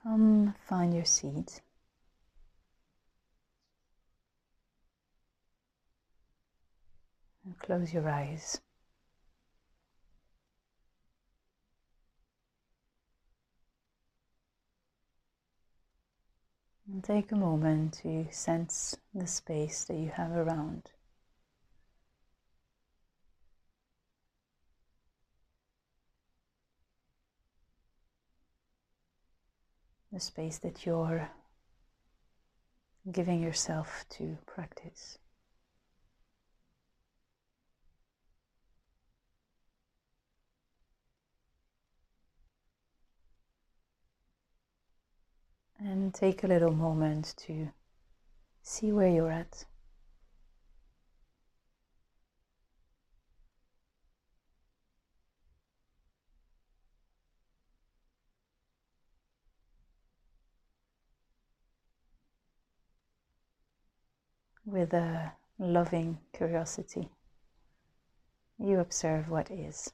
Come find your seat. And close your eyes. And take a moment to sense the space that you have around. The space that you're giving yourself to practice. And take a little moment to see where you're at. With a loving curiosity, you observe what is.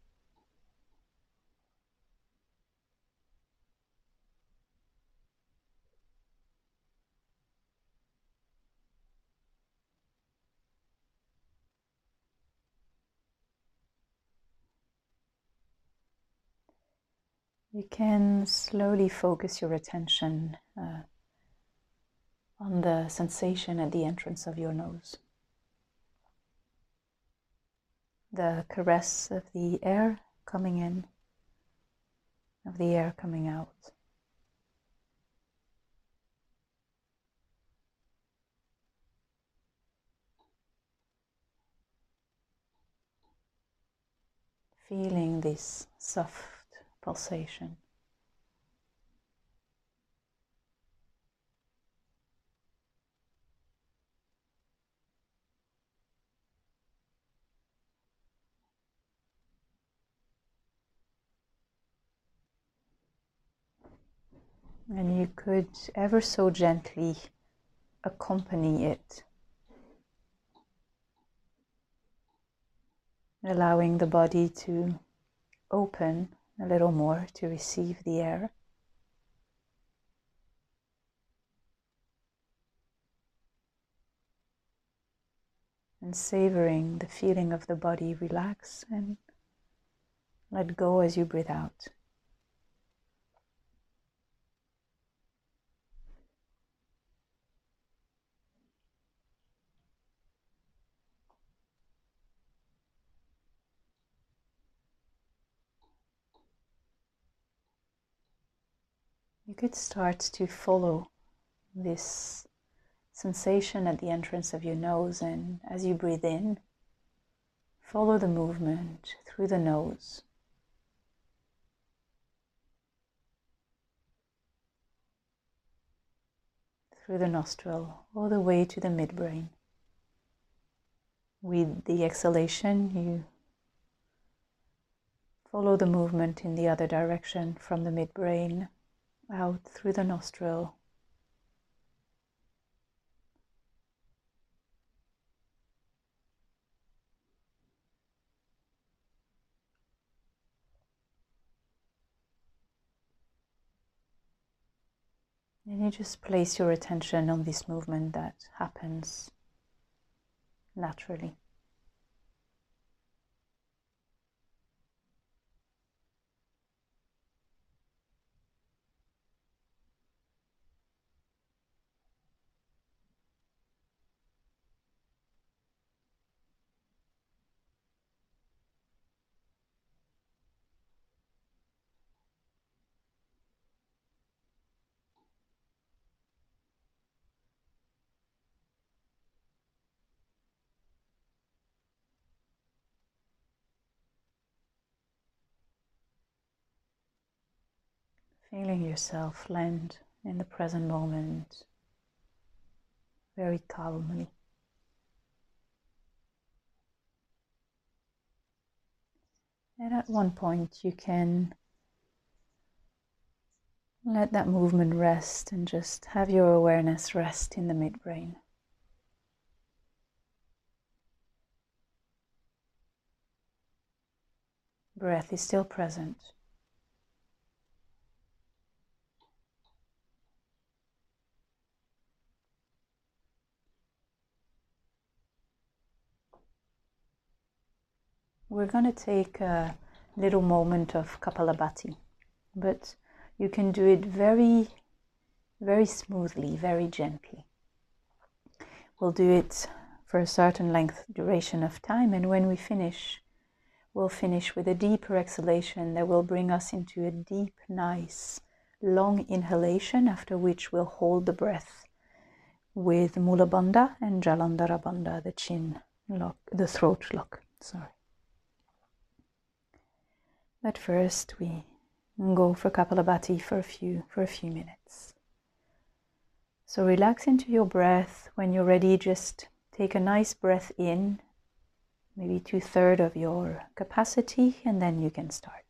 You can slowly focus your attention on the sensation at the entrance of your nose. The caress of the air coming in, of the air coming out. Feeling this soft pulsation. And you could ever so gently accompany it, allowing the body to open a little more to receive the air. And savoring the feeling of the body relax and let go as you breathe out. You could start to follow this sensation at the entrance of your nose, and as you breathe in, follow the movement through the nose. Through the nostril, all the way to the midbrain. With the exhalation, you follow the movement in the other direction from the midbrain, out through the nostril. And you just place your attention on this movement that happens naturally. Feeling yourself land in the present moment very calmly. And at one point you can let that movement rest and just have your awareness rest in the midbrain. Breath is still present. we're going to take a little moment of Kapalabhati, but you can do it very, very smoothly, very gently. We'll do it for a certain length duration of time, and when we finish, we'll finish with a deeper exhalation that will bring us into a deep, nice, long inhalation, after which we'll hold the breath with Mula Bandha and Jalandhara Bandha, the chin lock, the throat lock. But first we go for Kapalabhati for a few minutes. So relax into your breath. When you're ready, just take a nice breath in, maybe 2/3 of your capacity, and then you can start.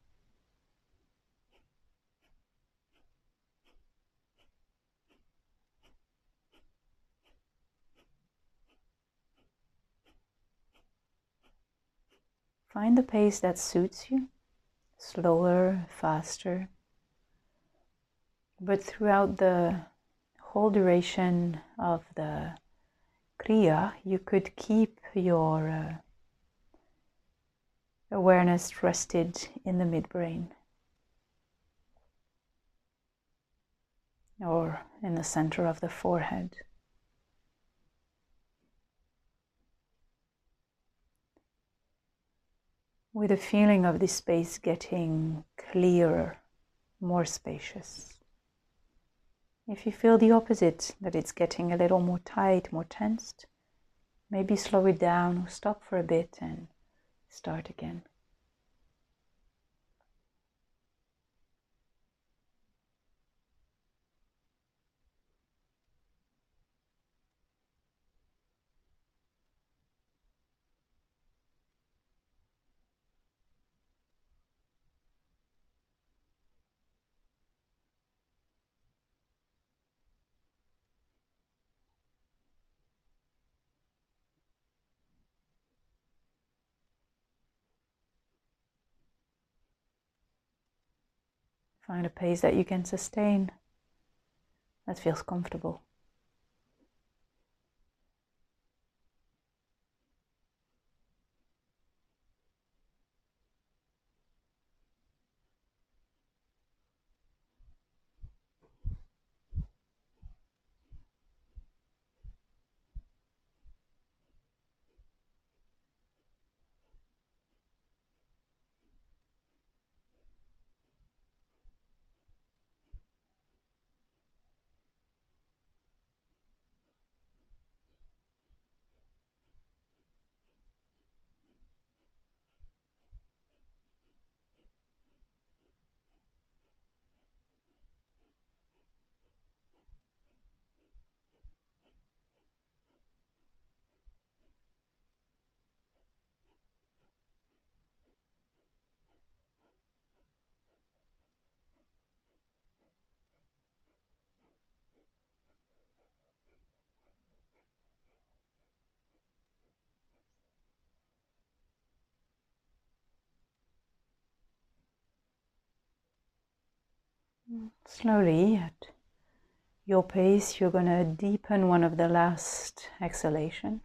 Find the pace that suits you, slower, faster. But throughout the whole duration of the Kriya, you could keep your awareness rested in the midbrain or in the center of the forehead. With a feeling of this space getting clearer, more spacious. If you feel the opposite, that it's getting a little more tight, more tensed, maybe slow it down or stop for a bit and start again. Find a pace that you can sustain, that feels comfortable. Slowly, at your pace, you're going to deepen one of the last exhalation.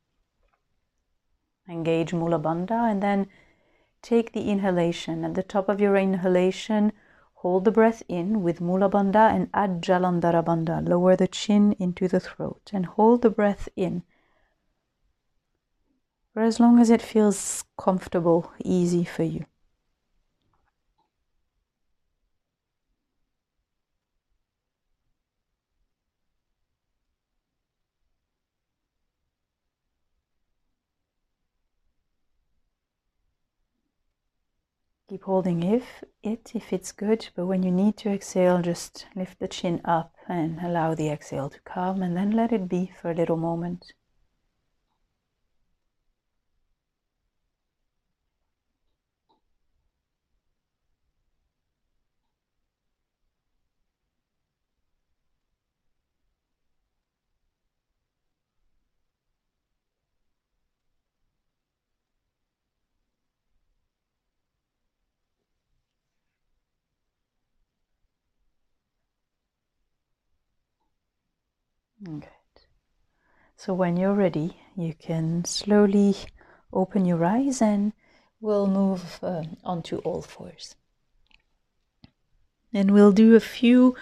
Engage Mula Bandha and then take the inhalation. At the top of your inhalation, hold the breath in with Mula Bandha and add Jalandhara Bandha. Lower the chin into the throat and hold the breath in for as long as it feels comfortable, easy for you. Keep holding if it's good, but when you need to exhale, just lift the chin up and allow the exhale to come, and then let it be for a little moment. Good. So when you're ready, you can slowly open your eyes and we'll move onto all fours. And we'll do a few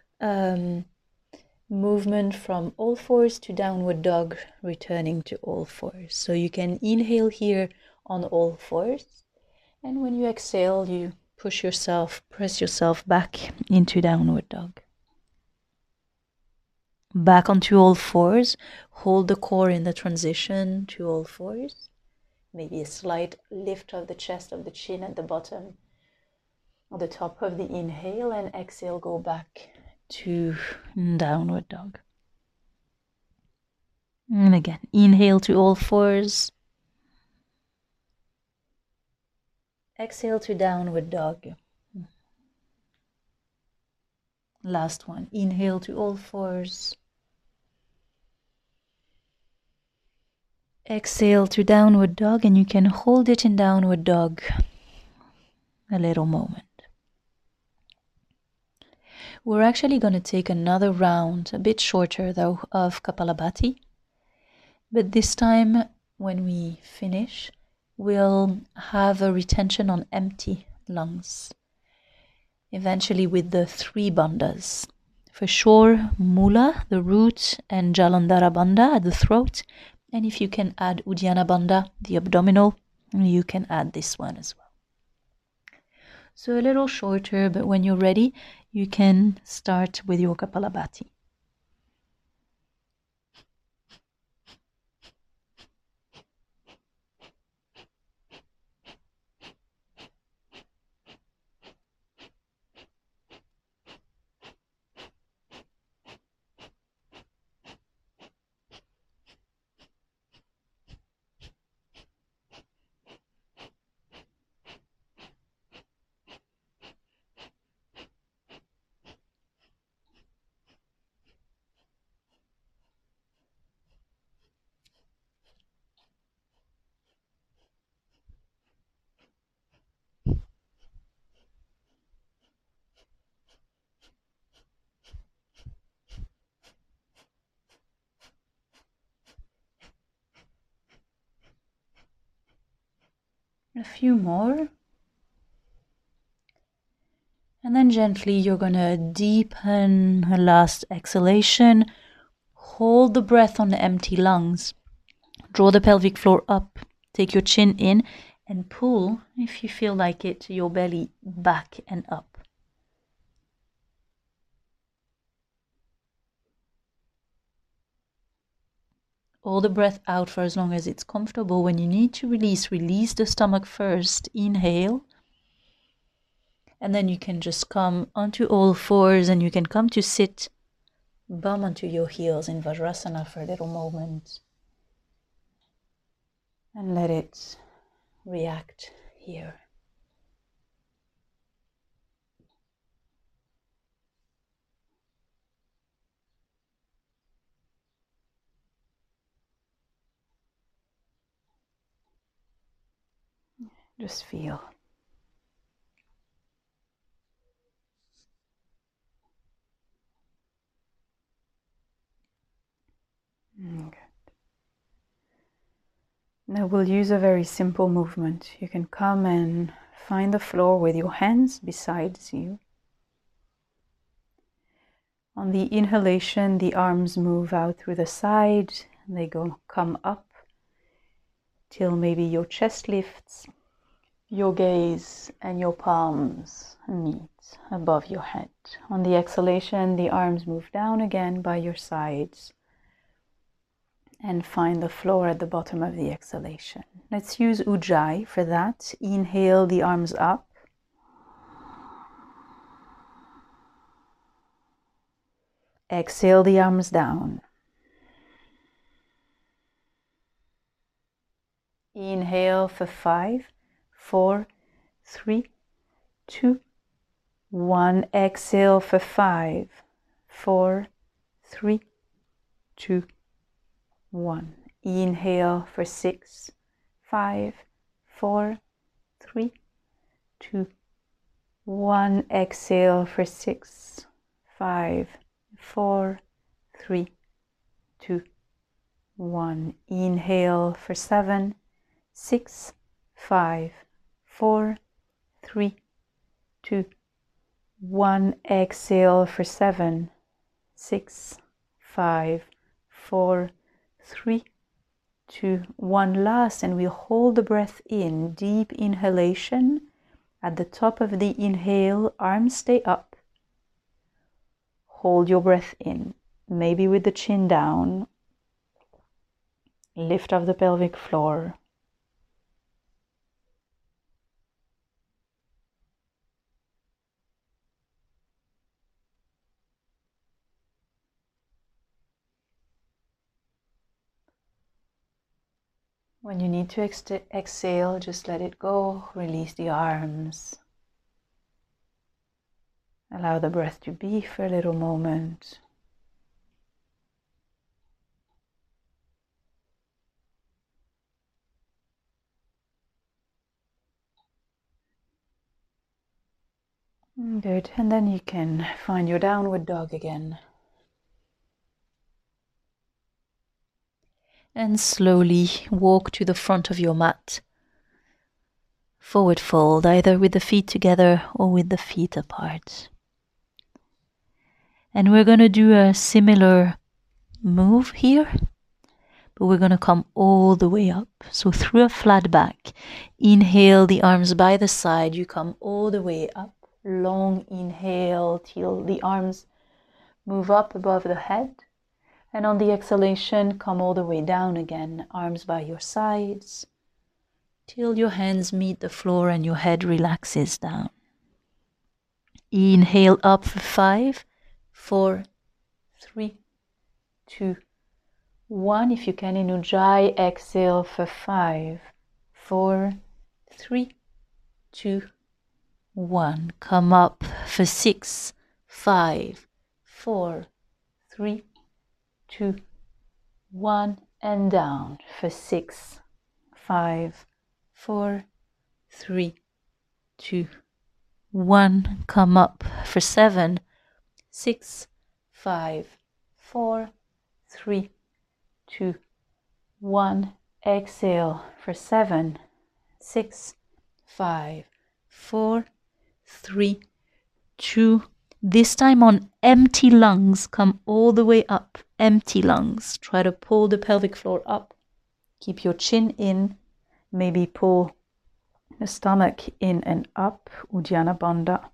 movement from all fours to downward dog, returning to all fours. So you can inhale here on all fours, and when you exhale, you press yourself back into downward dog. Back onto all fours, hold the core in the transition to all fours. Maybe a slight lift of the chest, of the chin at the bottom, or the top of the inhale, and exhale, go back to downward dog. And again, inhale to all fours. Exhale to downward dog. Last one. Inhale to all fours. Exhale to downward dog, and you can hold it in downward dog a little moment. We're actually going to take another round, a bit shorter though, of Kapalabhati. But this time, when we finish, we'll have a retention on empty lungs. Eventually with the 3 bandhas. For sure, Mula, the root, and Jalandhara bandha at the throat. And if you can add Uddiyana bandha, the abdominal, you can add this one as well. So a little shorter, but when you're ready, you can start with your Kapalabhati. A few more. And then gently you're going to deepen a last exhalation. Hold the breath on the empty lungs. Draw the pelvic floor up. Take your chin in and pull, if you feel like it, your belly back and up. Hold the breath out for as long as it's comfortable. When you need to release the stomach first. Inhale. And then you can just come onto all fours, and you can come to sit, bum onto your heels in Vajrasana for a little moment. And let it react here. Just feel. Good. Now we'll use a very simple movement. You can come and find the floor with your hands beside you. On the inhalation, the arms move out through the side. They come up till maybe your chest lifts. Your gaze and your palms meet above your head. On the exhalation, the arms move down again by your sides and find the floor at the bottom of the exhalation. Let's use Ujjayi for that. Inhale the arms up. Exhale the arms down. Inhale for 5, 4, 3, 2, 1. Exhale for 5, 4, 3, 2, 1. Inhale for 6, 5, 4, 3, 2, 1. Exhale for 6, 5, 4, 3, 2, 1. Inhale for 7, 6, 5, 4, 3, 2, 1. Exhale for 7, 6, 5, 4, 3, 2, 1. Last, and we hold the breath in. Deep inhalation. At the top of the inhale, arms stay up. Hold your breath in, maybe with the chin down. Lift off the pelvic floor. When you need to exhale, just let it go. Release the arms. Allow the breath to be for a little moment. Good, and then you can find your downward dog again. And slowly walk to the front of your mat. Forward fold, either with the feet together or with the feet apart. And we're going to do a similar move here, but we're going to come all the way up. So through a flat back, inhale the arms by the side, you come all the way up. Long inhale till the arms move up above the head. And on the exhalation, come all the way down again, arms by your sides, till your hands meet the floor and your head relaxes down. Inhale up for 5, 4, 3, 2, 1. If you can, in Ujjayi, exhale for 5, 4, 3, 2, 1. Come up for 6, 5, 4, 3, 2, 1. And down for 6, 5, 4, 3, 2, 1. Come up for 7, 6, 5, 4, 3, 2, 1. Exhale for 7, 6, 5, 4, 3, 2. This time on empty lungs, come all the way up. Empty lungs. Try to pull the pelvic floor up. Keep your chin in. Maybe pull the stomach in and up. Uddiyana Bandha.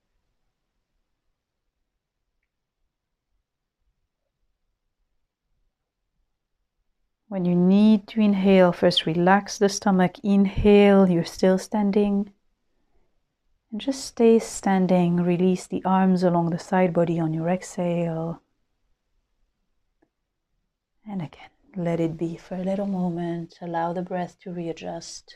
When you need to inhale, first relax the stomach. Inhale, you're still standing. And just stay standing. Release the arms along the side body on your exhale. And again, let it be for a little moment. Allow the breath to readjust.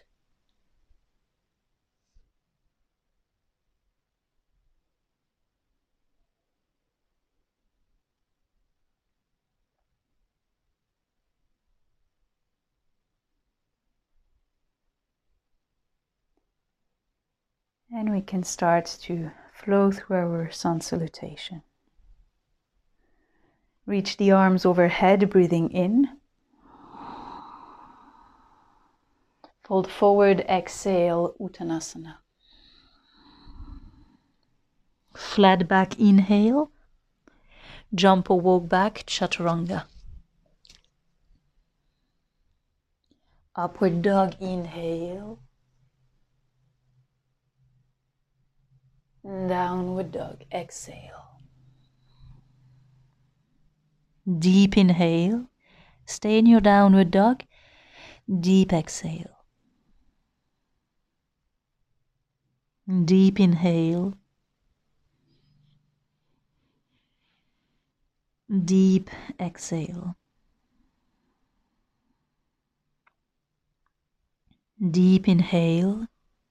And we can start to flow through our sun salutation. Reach the arms overhead, breathing in. Fold forward, exhale, Uttanasana. Flat back, inhale. Jump or walk back, Chaturanga. Upward dog, inhale. Downward dog, exhale. Deep inhale. Stay in your downward dog. Deep exhale. Deep inhale. Deep exhale. Deep inhale.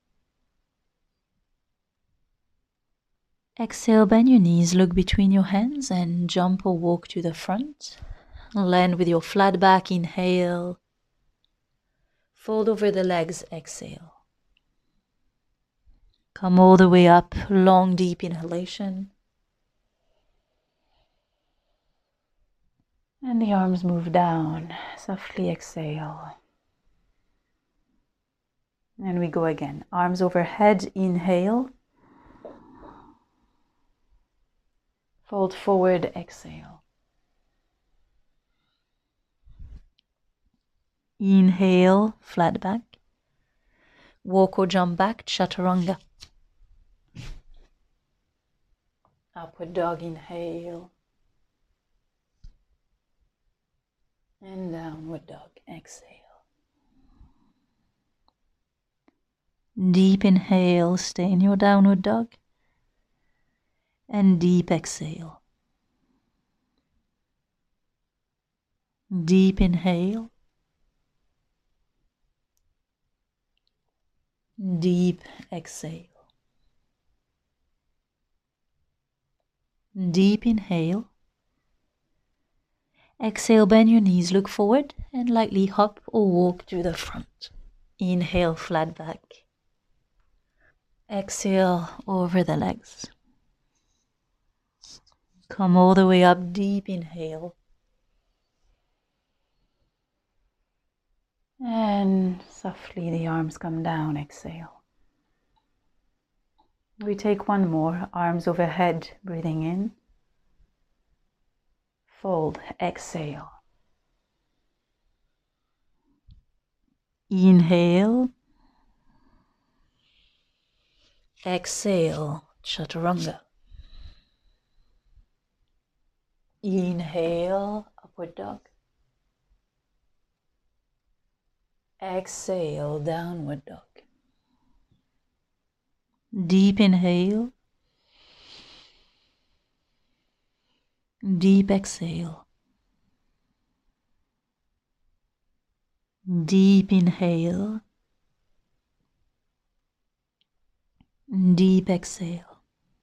Exhale, bend your knees, look between your hands and jump or walk to the front. Land with your flat back, inhale. Fold over the legs, exhale. Come all the way up, long deep inhalation. And the arms move down, softly exhale. And we go again. Arms overhead, inhale. Fold forward, exhale. Inhale, flat back. Walk or jump back, chaturanga. Upward dog, inhale. And downward dog, exhale. Deep inhale, stay in your downward dog. And deep exhale. Deep inhale. Deep exhale. Deep inhale. Exhale, bend your knees, look forward and lightly hop or walk to the front. Inhale, flat back. Exhale, over the legs. Come all the way up, deep inhale. And softly the arms come down, exhale. We take one more, arms overhead, breathing in. Fold, exhale. Inhale. Exhale, chaturanga. Inhale, upward dog. Exhale, downward dog. Deep inhale. Deep exhale. Deep inhale. Deep exhale.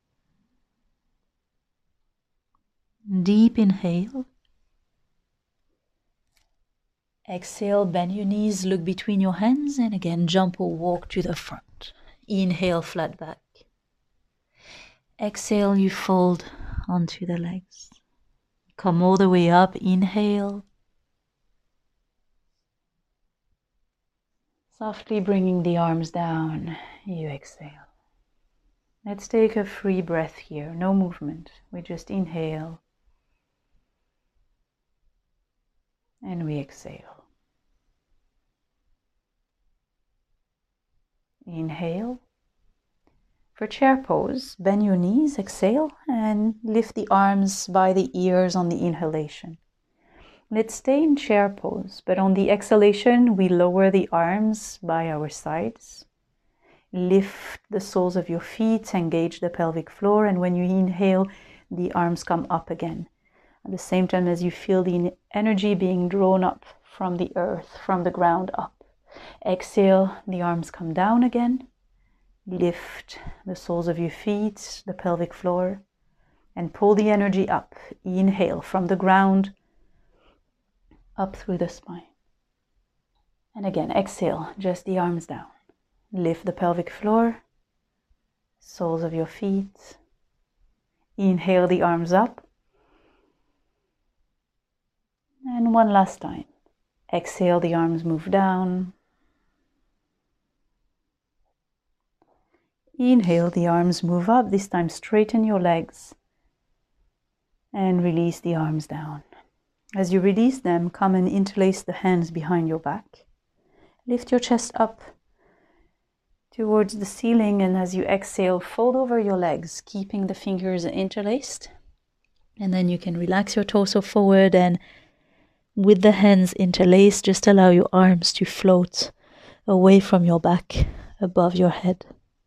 Deep inhale. Exhale, bend your knees, look between your hands, and again jump or walk to the front. Inhale, flat back. Exhale, you fold onto the legs. Come all the way up, inhale. Softly bringing the arms down, you exhale. Let's take a free breath here, no movement. We just inhale and we exhale. Inhale. For chair pose, bend your knees, exhale, and lift the arms by the ears on the inhalation. Let's stay in chair pose, but on the exhalation, we lower the arms by our sides. Lift the soles of your feet, engage the pelvic floor, and when you inhale, the arms come up again. At the same time as you feel the energy being drawn up from the earth, from the ground up. Exhale, the arms come down again. Lift the soles of your feet, the pelvic floor, and pull the energy up. Inhale from the ground, up through the spine. And again, exhale, just the arms down. Lift the pelvic floor, soles of your feet. Inhale the arms up. And one last time. Exhale, the arms move down. Inhale, the arms move up. This time straighten your legs. And release the arms down. As you release them, come and interlace the hands behind your back. Lift your chest up towards the ceiling, and as you exhale, fold over your legs, keeping the fingers interlaced. And then you can relax your torso forward, and with the hands interlaced, just allow your arms to float away from your back, above your head.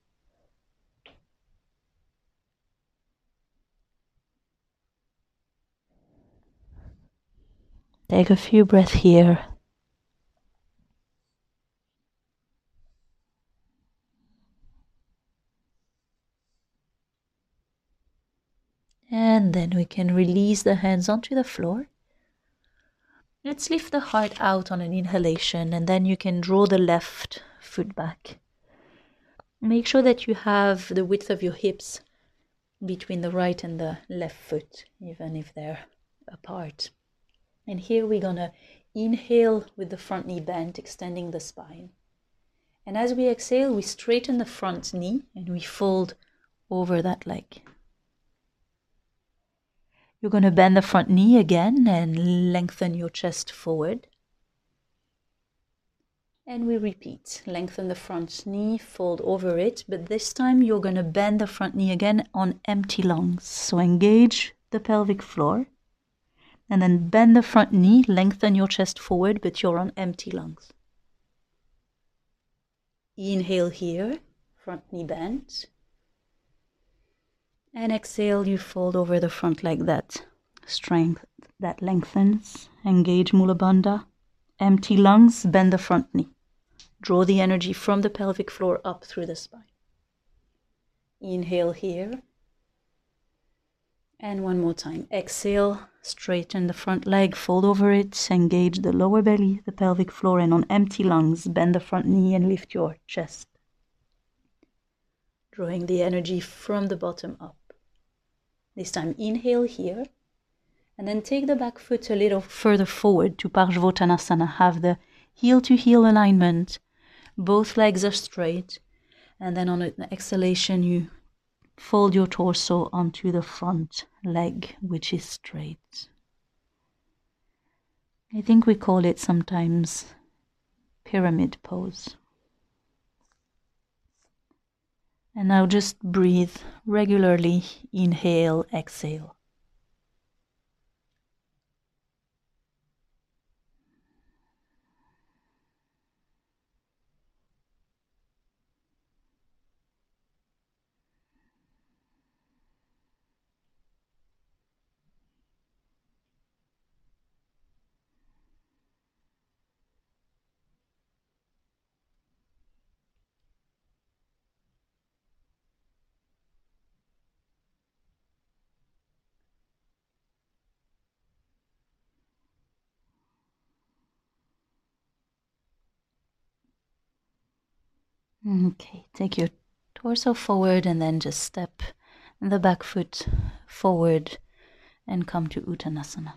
Take a few breaths here. And then we can release the hands onto the floor. Let's lift the heart out on an inhalation, and then you can draw the left foot back. Make sure that you have the width of your hips between the right and the left foot, even if they're apart. And here we're gonna inhale with the front knee bent, extending the spine. And as we exhale, we straighten the front knee and we fold over that leg. You're going to bend the front knee again and lengthen your chest forward. And we repeat. Lengthen the front knee, fold over it, but this time you're going to bend the front knee again on empty lungs. So engage the pelvic floor. And then bend the front knee, lengthen your chest forward, but you're on empty lungs. Inhale here, front knee bent. And exhale, you fold over the front leg, that strength, that lengthens. Engage Mula Bandha. Empty lungs, bend the front knee. Draw the energy from the pelvic floor up through the spine. Inhale here. And one more time. Exhale, straighten the front leg, fold over it, engage the lower belly, the pelvic floor, and on empty lungs, bend the front knee and lift your chest. Drawing the energy from the bottom up. This time, inhale here. And then take the back foot a little further forward to Parshvottanasana. Have the heel-to-heel alignment. Both legs are straight. And then on an exhalation, you fold your torso onto the front leg, which is straight. I think we call it sometimes pyramid pose. And now just breathe regularly. Inhale, exhale. Okay, take your torso forward and then just step the back foot forward and come to Uttanasana.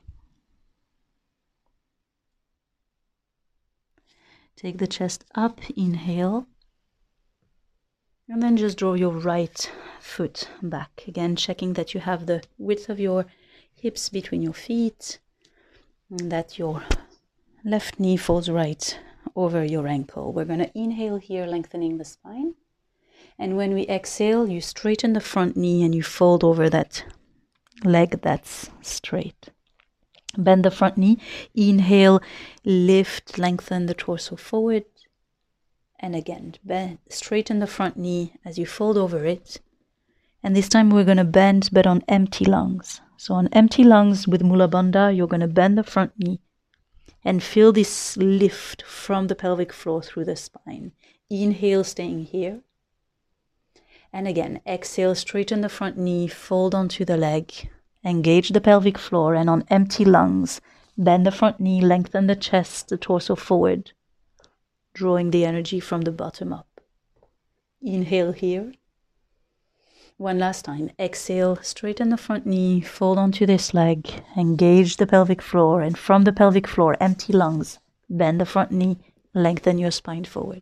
Take the chest up, inhale, and then just draw your right foot back. Again, checking that you have the width of your hips between your feet, and that your left knee falls right over your ankle. We're going to inhale here, lengthening the spine. And when we exhale, you straighten the front knee and you fold over that leg that's straight. Bend the front knee. Inhale, lift, lengthen the torso forward. And again, bend, straighten the front knee as you fold over it. And this time we're going to bend, but on empty lungs. So on empty lungs with Mula Bandha, you're going to bend the front knee and feel this lift from the pelvic floor through the spine. Inhale, staying here. And again, exhale, straighten the front knee, fold onto the leg, engage the pelvic floor, and on empty lungs, bend the front knee, lengthen the chest, the torso forward, drawing the energy from the bottom up. Inhale here. One last time. Exhale, straighten the front knee, fold onto this leg, engage the pelvic floor, and from the pelvic floor, empty lungs, bend the front knee, lengthen your spine forward.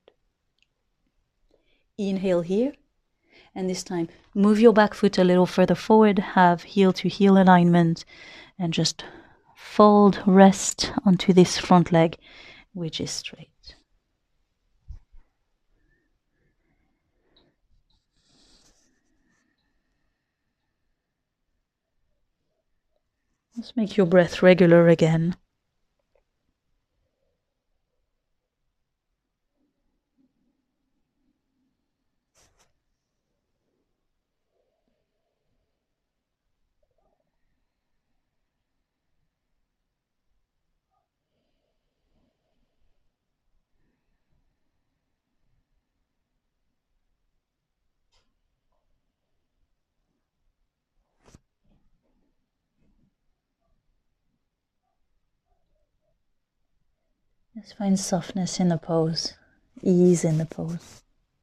Inhale here. And this time, move your back foot a little further forward, have heel-to-heel alignment, and just fold, rest onto this front leg, which is straight. Let's make your breath regular again. Just find softness in the pose, ease in the pose.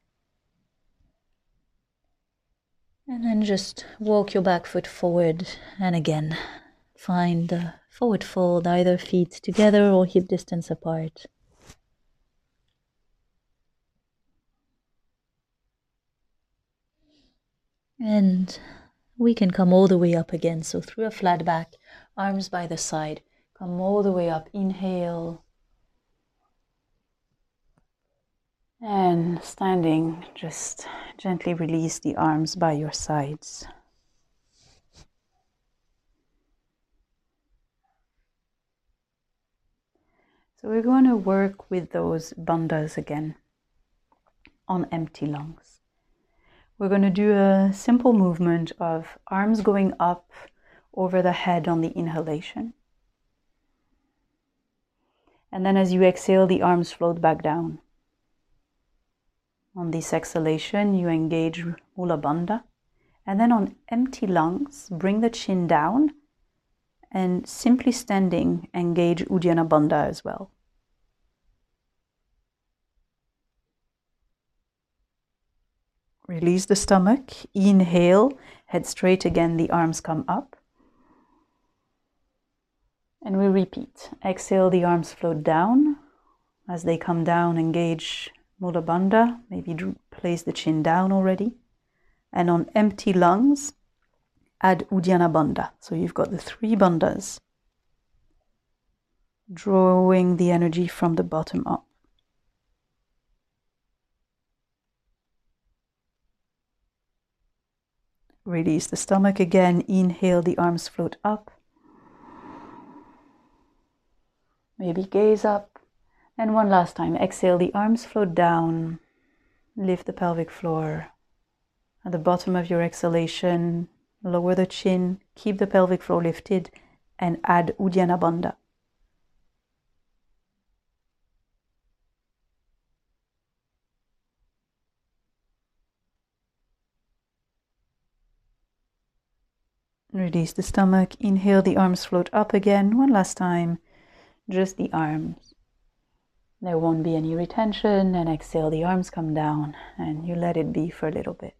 And then just walk your back foot forward, and again, find the forward fold, either feet together or hip distance apart. And we can come all the way up again. So through a flat back, arms by the side, come all the way up. Inhale. And standing, just gently release the arms by your sides. So we're going to work with those bandhas again on empty lungs. We're going to do a simple movement of arms going up over the head on the inhalation. And then as you exhale, the arms float back down. On this exhalation, you engage Mula Bandha. And then on empty lungs, bring the chin down and simply standing, engage Uddiyana Bandha as well. Release the stomach. Inhale, head straight again, the arms come up. And we repeat. Exhale, the arms float down. As they come down, engage Mula Bandha. Maybe place the chin down already. And on empty lungs, add Uddiyana Bandha. So you've got the 3 bandhas. Drawing the energy from the bottom up. Release the stomach again. Inhale, the arms float up. Maybe gaze up. And one last time. Exhale, the arms float down. Lift the pelvic floor. At the bottom of your exhalation, lower the chin. Keep the pelvic floor lifted. And add Uddiyana Bandha. Release the stomach. Inhale, the arms float up again. One last time. Just the arms. There won't be any retention. And exhale, the arms come down. And you let it be for a little bit.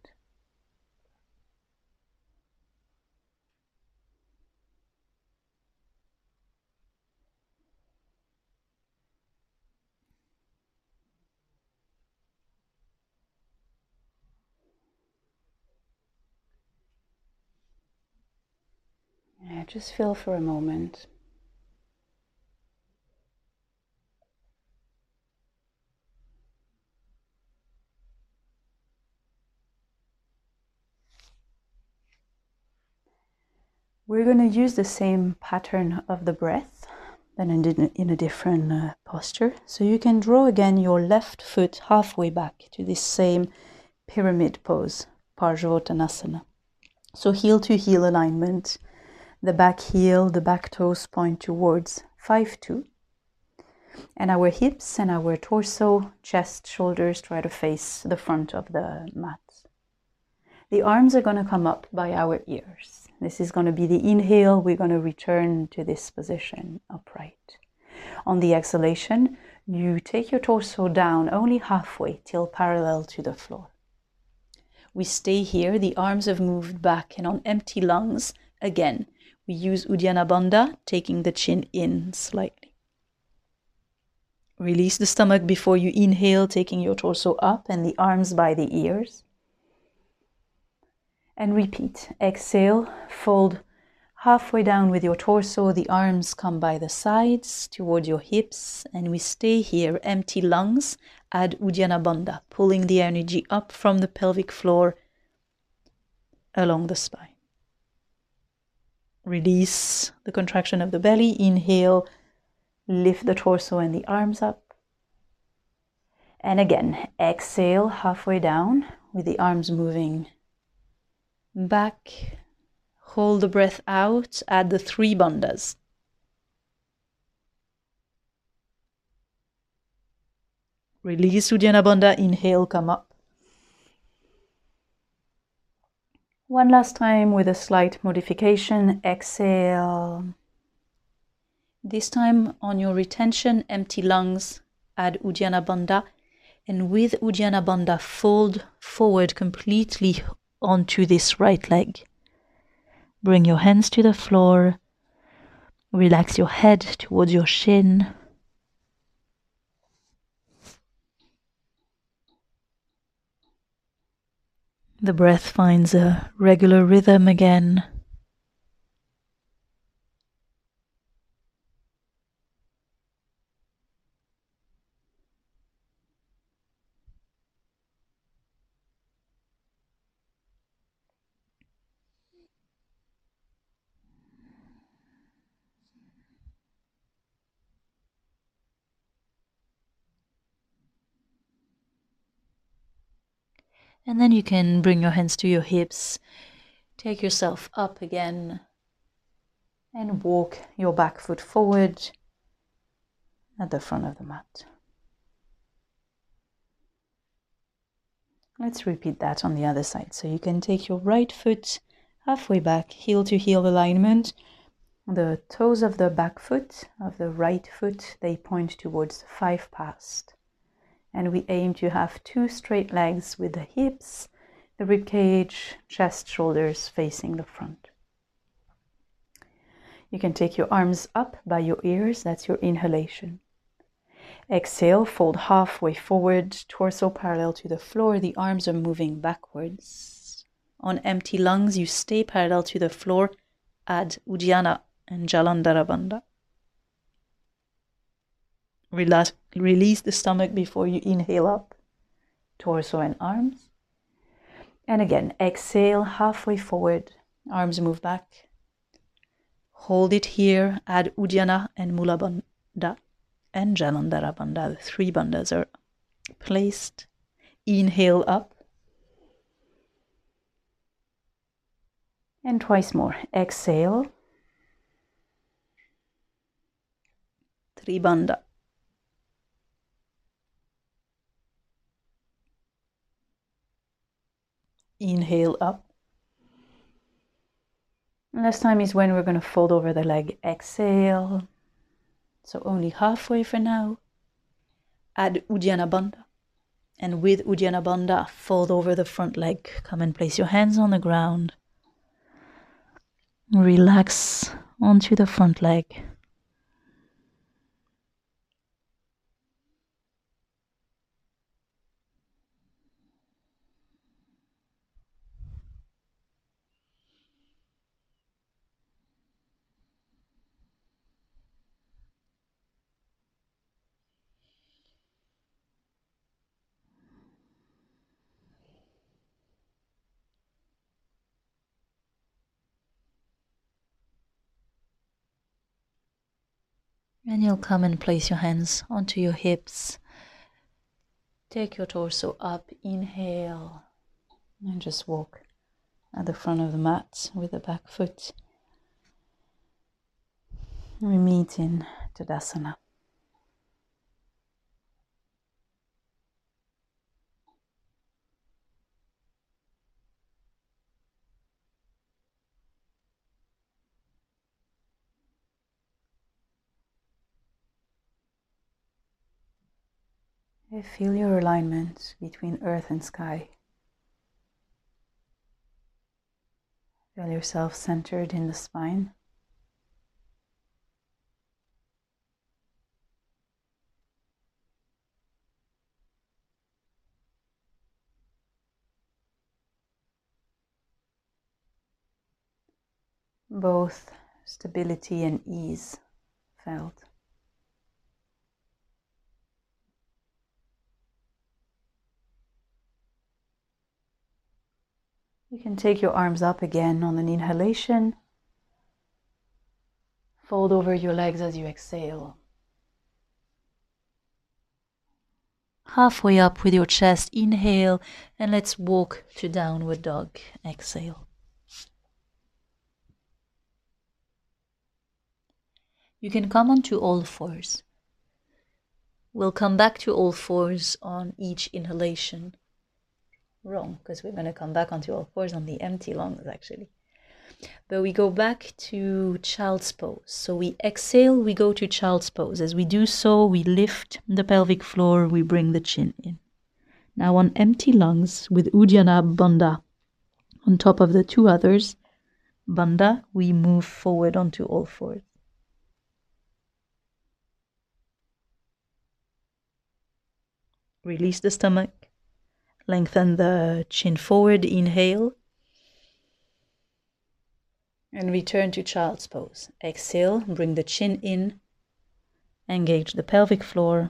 Yeah, just feel for a moment. We're going to use the same pattern of the breath, then in a different posture. So you can draw again your left foot halfway back to this same pyramid pose, Parsvottanasana. So heel to heel alignment. The back heel, the back toes point towards 5-2. And our hips and our torso, chest, shoulders try to face the front of the mat. The arms are going to come up by our ears. This is going to be the inhale. We're going to return to this position upright. On the exhalation, you take your torso down only halfway till parallel to the floor. We stay here. The arms have moved back, and on empty lungs, again, we use Uddiyana Bandha, taking the chin in slightly. Release the stomach before you inhale, taking your torso up and the arms by the ears. And repeat. Exhale, fold halfway down with your torso. The arms come by the sides toward your hips. And we stay here, empty lungs. Add Uddiyana Bandha, pulling the energy up from the pelvic floor along the spine. Release the contraction of the belly. Inhale, lift the torso and the arms up. And again, exhale halfway down with the arms moving back. Hold the breath out. Add the 3 bandhas. Release Uddiyana Bandha. Inhale, come up. One last time with a slight modification. Exhale. This time on your retention, empty lungs, add Uddiyana Bandha. And with Uddiyana Bandha, fold forward completely onto this right leg. Bring your hands to the floor. Relax your head towards your shin. The breath finds a regular rhythm again. And then you can bring your hands to your hips, take yourself up again, and walk your back foot forward at the front of the mat. Let's repeat that on the other side. So you can take your right foot halfway back, heel to heel alignment. The toes of the back foot, of the right foot, they point towards 5 past. And we aim to have 2 straight legs with the hips, the rib cage, chest, shoulders facing the front. You can take your arms up by your ears, that's your inhalation. Exhale, fold halfway forward, torso parallel to the floor, the arms are moving backwards. On empty lungs, you stay parallel to the floor, add Uddiyana and Jalandhara Bandha. Release the stomach before you inhale up, torso and arms. And again, exhale, halfway forward, arms move back. Hold it here, add Uddiyana and Mula Bandha and Jalandhara Bandha. The 3 bandhas are placed. Inhale up. And twice more. Exhale. Tribandha. Inhale up. Last time is when we're going to fold over the leg. Exhale. So only halfway for now. Add Uddiyana Bandha. And with Uddiyana Bandha, fold over the front leg. Come and place your hands on the ground. Relax onto the front leg. And you'll come and place your hands onto your hips. Take your torso up, inhale, and just walk at the front of the mat with the back foot. We meet in Tadasana. Feel your alignment between earth and sky. Feel yourself centered in the spine. Both stability and ease felt. You can take your arms up again on an inhalation. Fold over your legs as you exhale. Halfway up with your chest, inhale, and let's walk to downward dog. Exhale. You can come onto all fours. We'll come back to all fours on each inhalation. Wrong, because we're going to come back onto all fours on the empty lungs actually. But we go back to child's pose. So we exhale, we go to child's pose. As we do so, we lift the pelvic floor, we bring the chin in. Now on empty lungs with Uddiyana Bandha on top of the 2 others, Bandha, we move forward onto all fours. Release the stomach. Lengthen the chin forward, inhale. And return to child's pose. Exhale, bring the chin in. Engage the pelvic floor.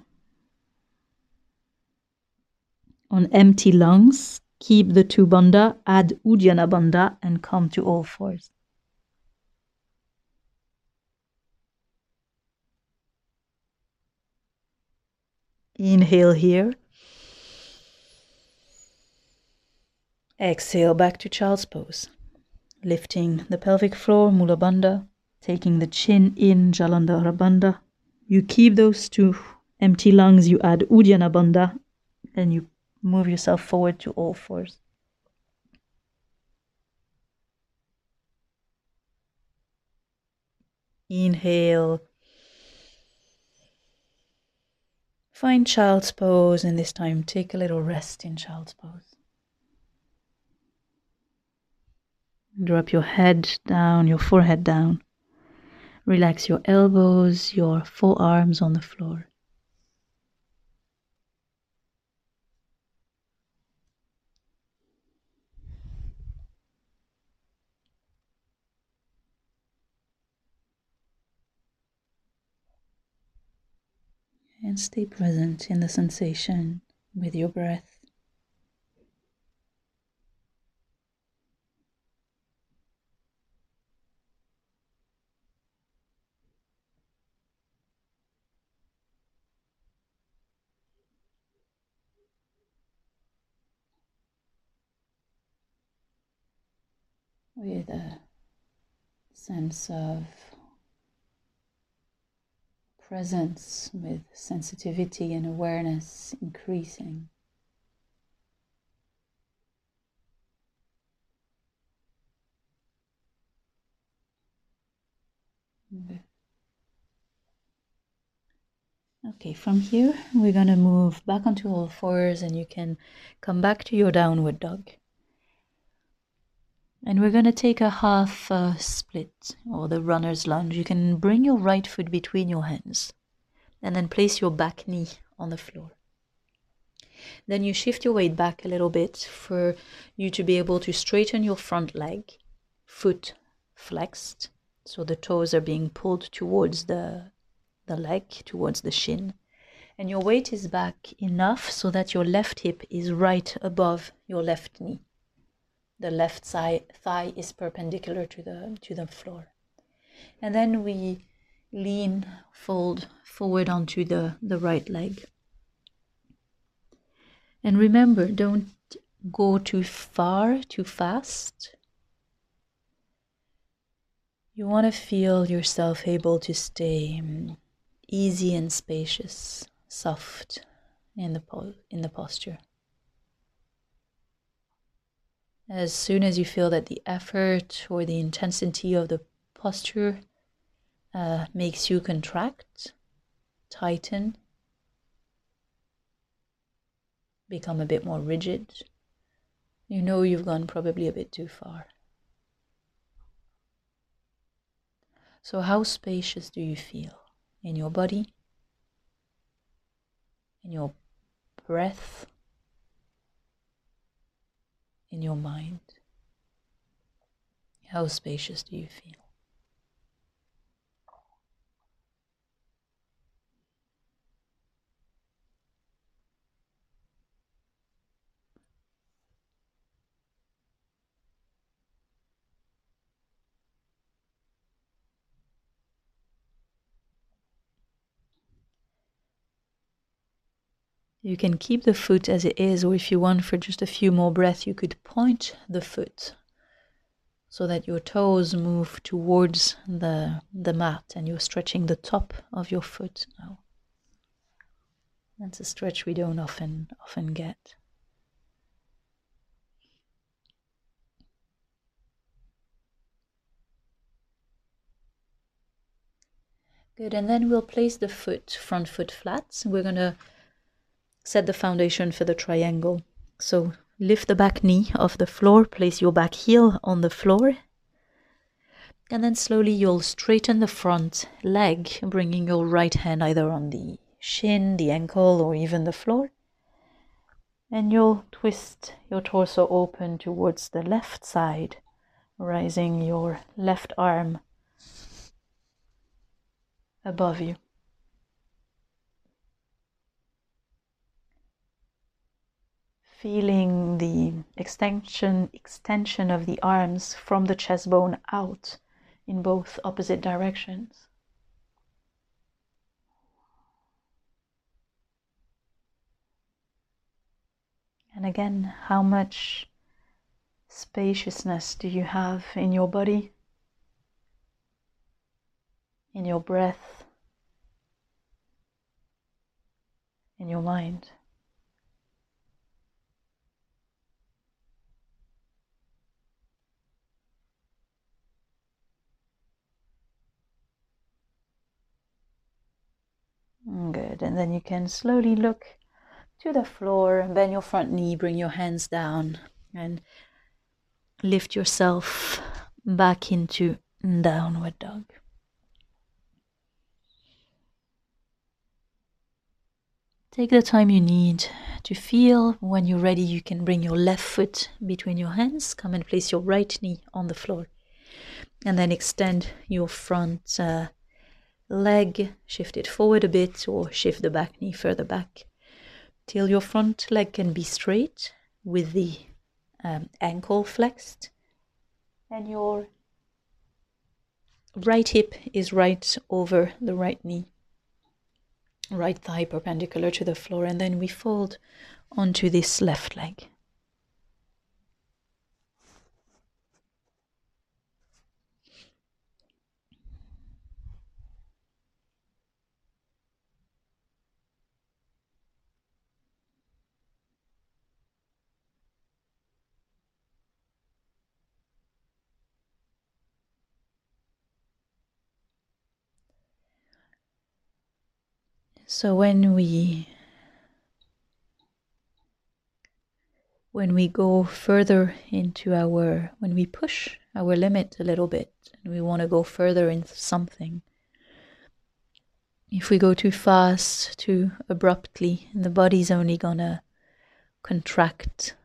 On empty lungs, keep the two bandha, add Uddiyana Bandha, and come to all fours. Inhale here. Exhale back to child's pose. Lifting the pelvic floor, Mula Bandha. Taking the chin in, Jalandhara Bandha. You keep those two empty lungs, you add Uddiyana Bandha, and you move yourself forward to all fours. Inhale. Find child's pose, and this time take a little rest in child's pose. Drop your head down, your forehead down. Relax your elbows, your forearms on the floor. And stay present in the sensation with your breath. With a sense of presence, with sensitivity and awareness increasing. Okay, from here we're going to move back onto all fours, and you can come back to your downward dog. And we're going to take a half split, or the runner's lunge. You can bring your right foot between your hands and then place your back knee on the floor. Then you shift your weight back a little bit for you to be able to straighten your front leg, foot flexed, so the toes are being pulled towards the leg, towards the shin. And your weight is back enough so that your left hip is right above your left knee. The left thigh is perpendicular to the floor. And then we fold forward onto the right leg. And remember, don't go too far, too fast. You want to feel yourself able to stay easy and spacious, soft in the posture. As soon as you feel that the effort or the intensity of the posture makes you contract, tighten, become a bit more rigid, you know you've gone probably a bit too far. So how spacious do you feel in your body, in your breath, in your mind? How spacious do you feel? You can keep the foot as it is, or if you want for just a few more breaths, you could point the foot so that your toes move towards the mat and you're stretching the top of your foot now. That's a stretch we don't often get. Good, and then we'll place the front foot flat. We're going to set the foundation for the triangle. So lift the back knee off the floor, place your back heel on the floor, and then slowly you'll straighten the front leg, bringing your right hand either on the shin, the ankle, or even the floor. And you'll twist your torso open towards the left side, rising your left arm above you. Feeling the extension of the arms from the chest bone out in both opposite directions. And again, how much spaciousness do you have in your body, in your breath, in your mind? Good. And then you can slowly look to the floor, bend your front knee, bring your hands down, and lift yourself back into downward dog. Take the time you need to feel. When you're ready, you can bring your left foot between your hands. Come and place your right knee on the floor. And then extend your front leg. Shift it forward a bit or shift the back knee further back till your front leg can be straight with the ankle flexed. And your right hip is right over the right knee. Right thigh perpendicular to the floor, and then we fold onto this left leg. So when we go further into when we push our limit a little bit and we want to go further into something, if we go too fast, too abruptly, the body's only gonna contract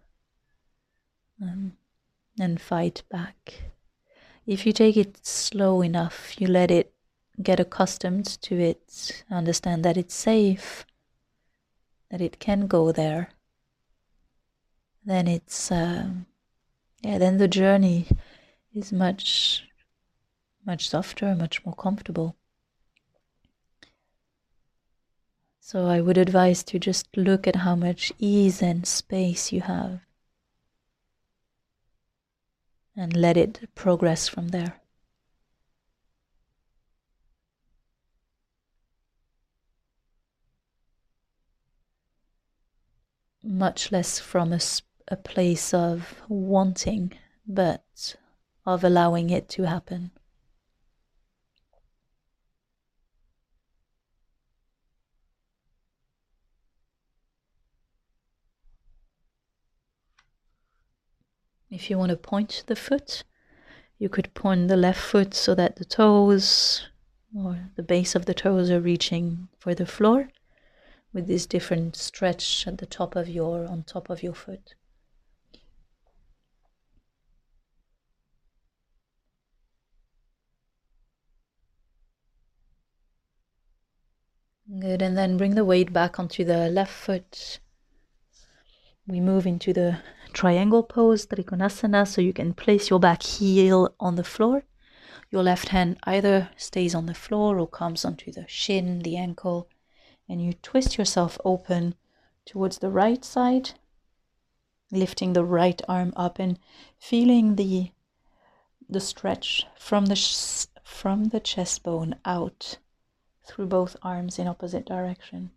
and fight back. If you take it slow enough, you let it get accustomed to it, understand that it's safe, that it can go there, then it's then the journey is much softer, much more comfortable. So I would advise to just look at how much ease and space you have and let it progress from there. Much less from a place of wanting, but of allowing it to happen. If you want to point the foot, you could point the left foot so that the toes or the base of the toes are reaching for the floor, with this different stretch at the top of on top of your foot. Good, and then bring the weight back onto the left foot. We move into the triangle pose, Trikonasana, so you can place your back heel on the floor. Your left hand either stays on the floor or comes onto the shin, the ankle, and you twist yourself open towards the right side, lifting the right arm up and feeling the stretch from the chest bone out through both arms in opposite directions.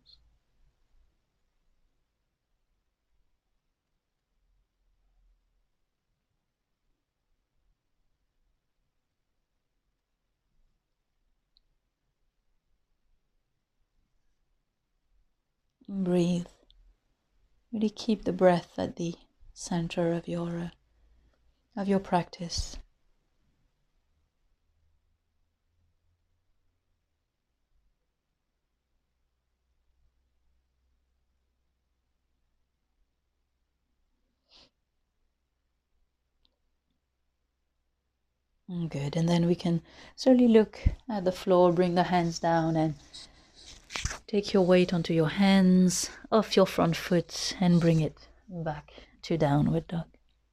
Breathe. Really keep the breath at the center of your practice. Good. And then we can slowly look at the floor, bring the hands down and take your weight onto your hands, off your front foot, and bring it back to downward dog.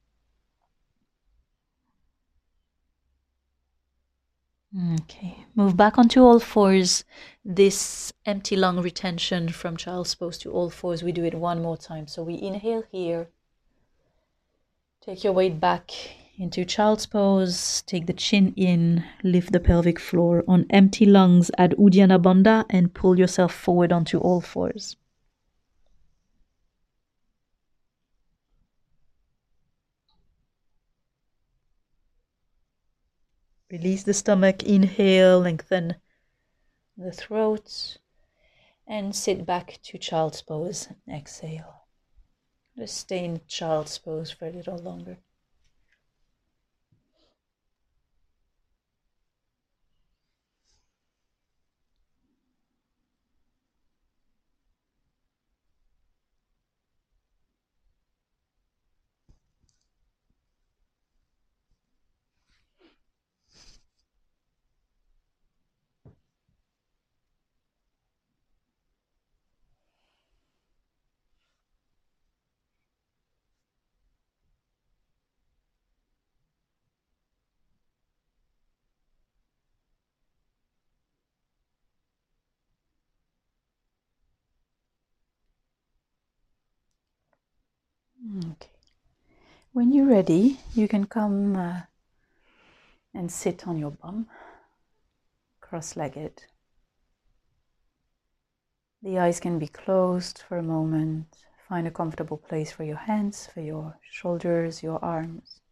Okay, move back onto all fours. This empty lung retention from child's pose to all fours, we do it one more time. So we inhale here. Take your weight back into child's pose. Take the chin in, lift the pelvic floor. On empty lungs, add Uddiyana Bandha and pull yourself forward onto all fours. Release the stomach, inhale, lengthen the throat, and sit back to child's pose. Exhale. Just stay in child's pose for a little longer. Okay. When you're ready, you can come and sit on your bum, cross-legged. The eyes can be closed for a moment. Find a comfortable place for your hands, for your shoulders, your arms.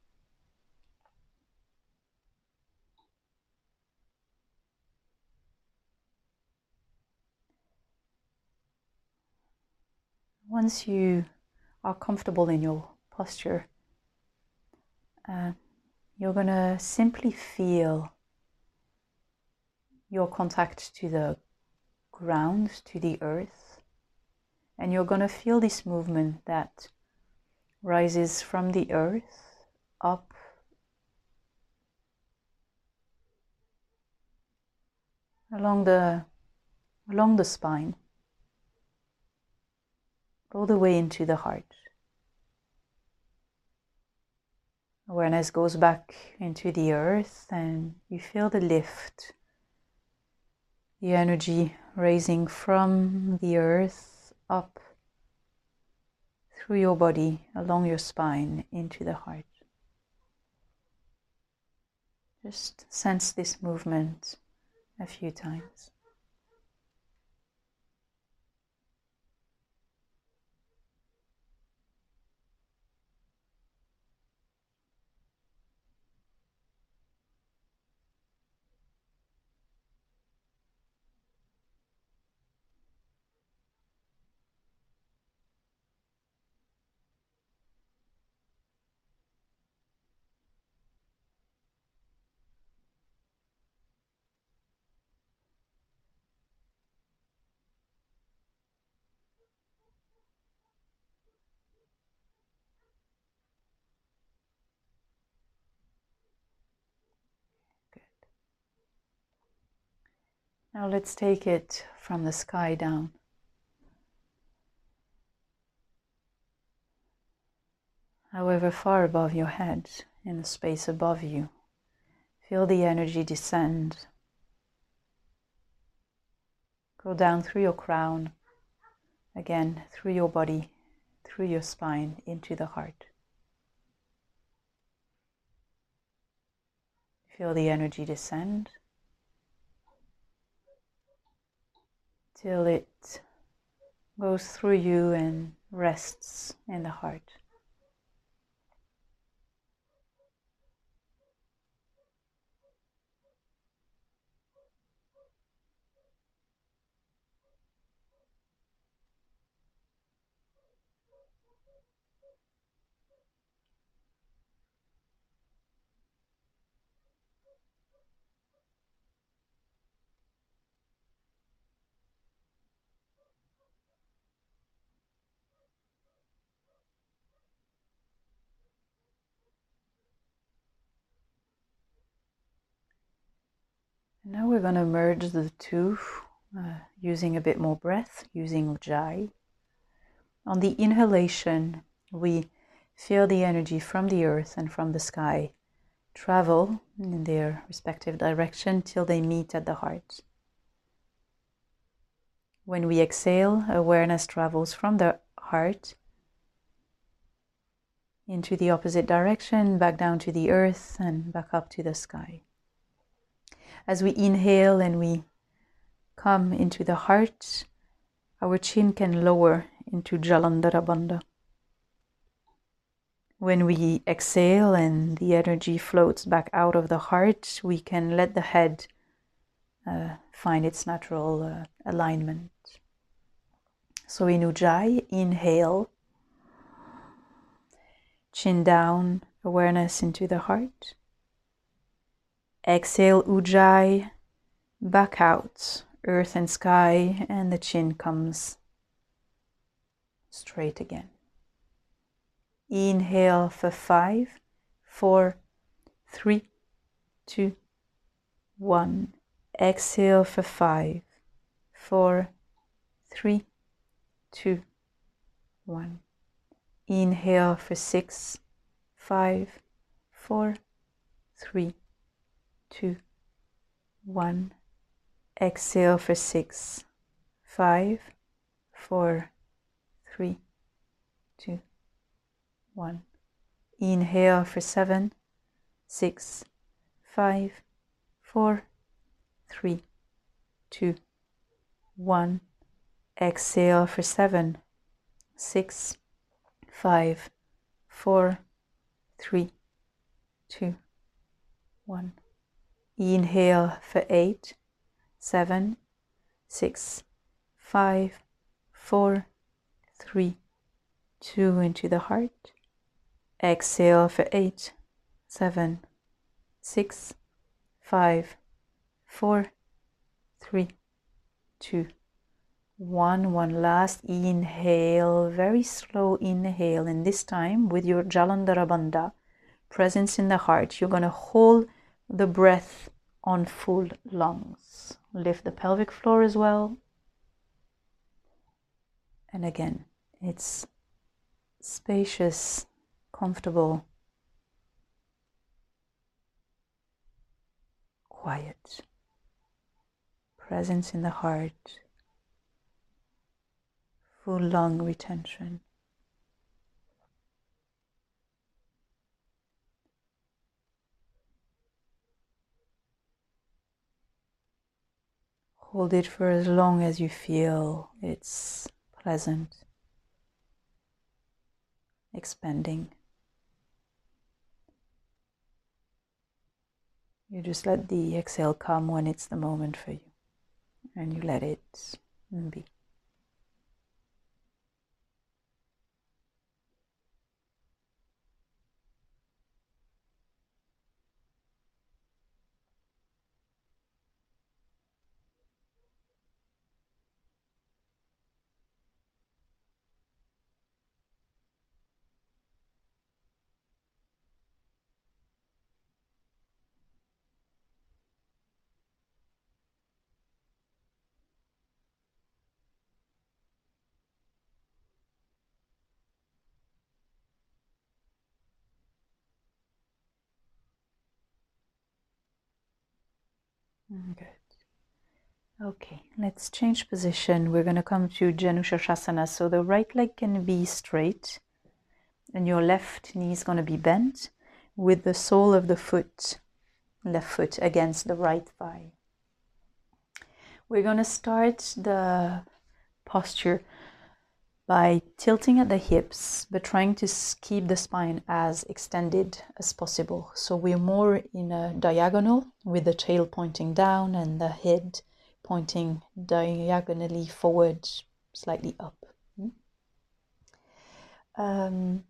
Once you are comfortable in your posture, you're going to simply feel your contact to the ground, to the earth, and you're going to feel this movement that rises from the earth up along the spine, all the way into the heart. Awareness goes back into the earth and you feel the lift, the energy raising from the earth up through your body, along your spine, into the heart. Just sense this movement a few times. Good. Now let's take it from the sky down. However far above your head, in the space above you, feel the energy descend. Go down through your crown, again through your body, through your spine, into the heart. Feel the energy descend till it goes through you and rests in the heart. Now we're going to merge the two, using a bit more breath, using Ujjayi. On the inhalation, we feel the energy from the earth and from the sky travel in their respective direction till they meet at the heart. When we exhale, awareness travels from the heart into the opposite direction, back down to the earth and back up to the sky. As we inhale and we come into the heart, our chin can lower into Jalandhara Bandha. When we exhale and the energy floats back out of the heart, we can let the head find its natural alignment. So in Ujjayi, inhale, chin down, awareness into the heart. Exhale, Ujjayi, back out, earth and sky, and the chin comes straight again. Inhale for 5, 4, 3, 2, 1. Exhale for 5, 4, 3, 2, 1. Inhale for 6, 5, 4, 3, 2, 1. Exhale for 6, 5, 4, 3, 2, 1. Inhale for 7, 6, 5, 4, 3, 2, 1. Exhale for 7, 6, 5, 4, 3, 2, 1. Inhale for 8, 7, 6, 5, 4, 3, 2 into the heart. Exhale for 8, 7, 6, 5, 4, 3, 2, 1. One last inhale, very slow inhale, and this time with your Jalandhara Bandha, presence in the heart, you're going to hold the breath on full lungs. Lift the pelvic floor as well. And again, it's spacious, comfortable, quiet. Presence in the heart, full lung retention. Hold it for as long as you feel it's pleasant, expanding. You just let the exhale come when it's the moment for you, and you let it be. Good. Okay, let's change position. We're going to come to Janu Shirshasana. So the right leg can be straight and your left knee is going to be bent with the sole of the foot, left foot against the right thigh. We're going to start the posture by tilting at the hips, but trying to keep the spine as extended as possible. So we're more in a diagonal with the tail pointing down and the head pointing diagonally forward, slightly up. On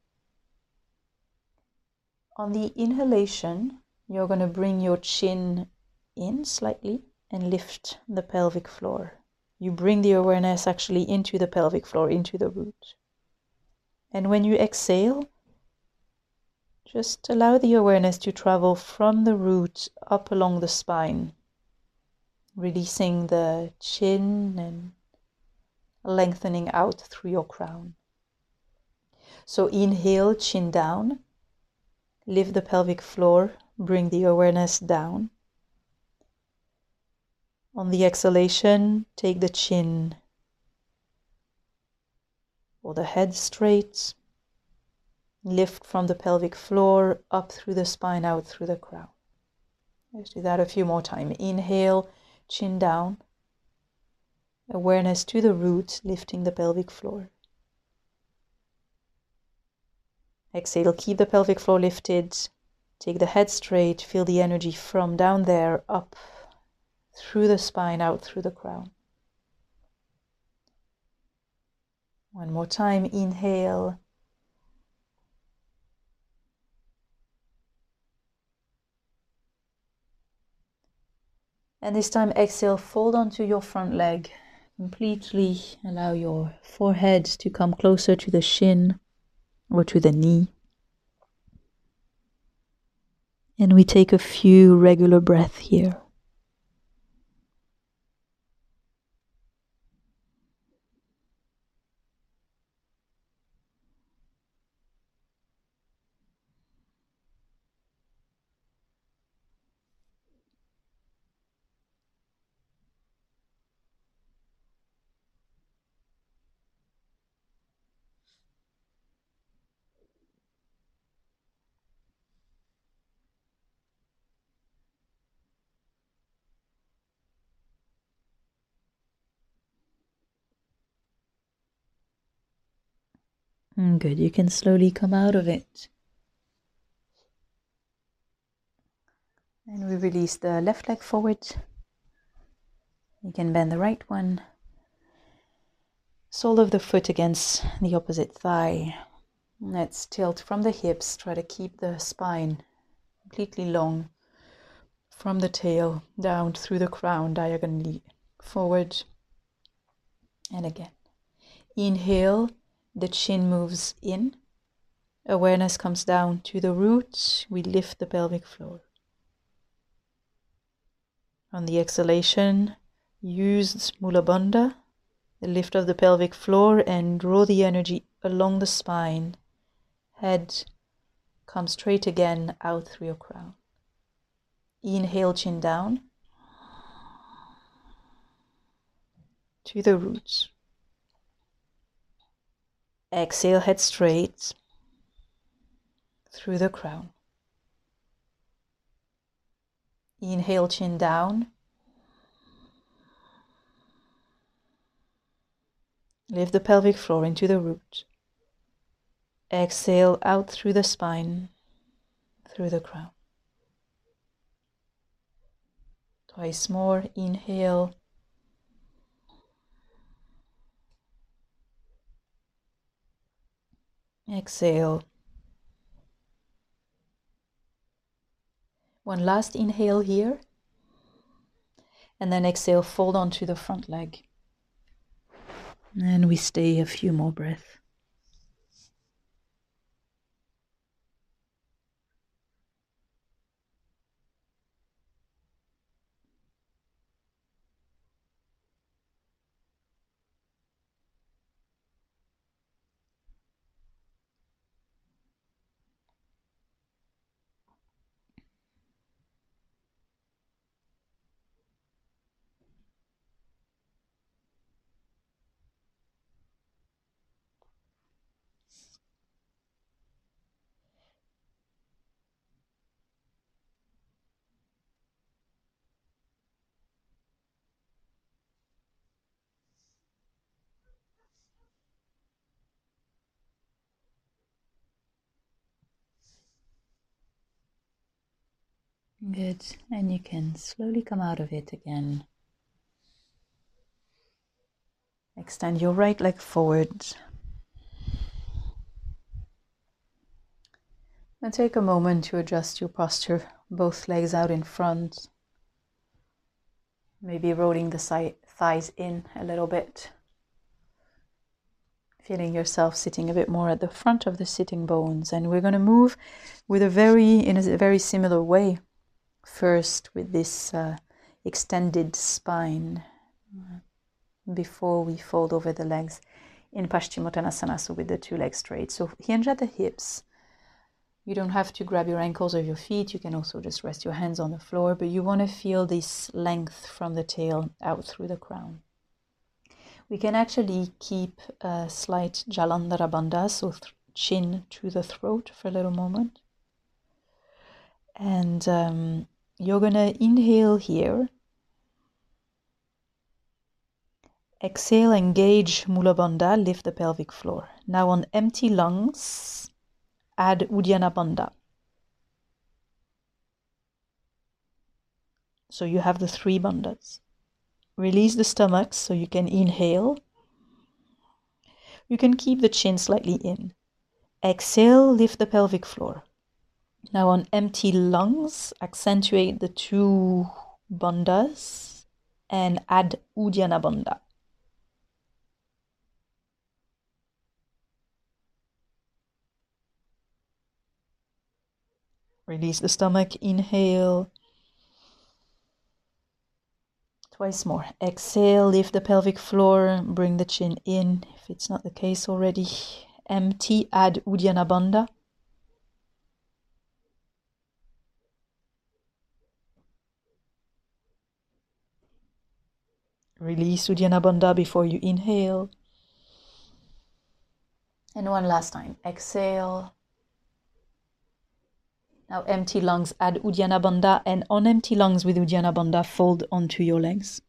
the inhalation, you're going to bring your chin in slightly and lift the pelvic floor. You bring the awareness actually into the pelvic floor, into the root. And when you exhale, just allow the awareness to travel from the root up along the spine, releasing the chin and lengthening out through your crown. So inhale, chin down, lift the pelvic floor, bring the awareness down. On the exhalation, take the chin or the head straight, lift from the pelvic floor, up through the spine, out through the crown. Let's do that a few more times. Inhale, chin down, awareness to the root, lifting the pelvic floor. Exhale, keep the pelvic floor lifted, take the head straight, feel the energy from down there, up through the spine, out through the crown. One more time, inhale. And this time exhale, fold onto your front leg. Completely allow your forehead to come closer to the shin or to the knee. And we take a few regular breaths here. Good, you can slowly come out of it. And we release the left leg forward. You can bend the right one. Sole of the foot against the opposite thigh. Let's tilt from the hips. Try to keep the spine completely long from the tail down through the crown, diagonally forward. And again. Inhale, the chin moves in. Awareness comes down to the root. We lift the pelvic floor. On the exhalation, use Mula Bandha, the lift of the pelvic floor, and draw the energy along the spine. Head come straight again, out through your crown. Inhale, chin down to the roots. Exhale, head straight through the crown. Inhale, chin down. Lift the pelvic floor into the root. Exhale out through the spine, through the crown. Twice more. Inhale. Exhale. One last inhale here. And then exhale, fold onto the front leg. And we stay a few more breaths. Good, and you can slowly come out of it again. Extend your right leg forward. And take a moment to adjust your posture, both legs out in front. Maybe rolling the thighs in a little bit. Feeling yourself sitting a bit more at the front of the sitting bones. And we're going to move in a very similar way. First with this extended spine before we fold over the legs in Paschimottanasana, so with the two legs straight. So hinge at the hips. You don't have to grab your ankles or your feet. You can also just rest your hands on the floor, but you want to feel this length from the tail out through the crown. We can actually keep a slight Jalandhara Bandha, so chin to the throat for a little moment. And you're going to inhale here. Exhale, engage Mula Bandha, lift the pelvic floor. Now on empty lungs, add Uddiyana Bandha. So you have the 3 bandhas. Release the stomach so you can inhale. You can keep the chin slightly in. Exhale, lift the pelvic floor. Now on empty lungs, accentuate the 2 bandhas and add Uddiyana Bandha. Release the stomach, inhale. Twice more. Exhale, lift the pelvic floor, bring the chin in, if it's not the case already. Empty, add Uddiyana Bandha. Release Uddiyana Bandha before you inhale. And one last time. Exhale. Now empty lungs, add Uddiyana Bandha, and on empty lungs with Uddiyana Bandha, fold onto your legs.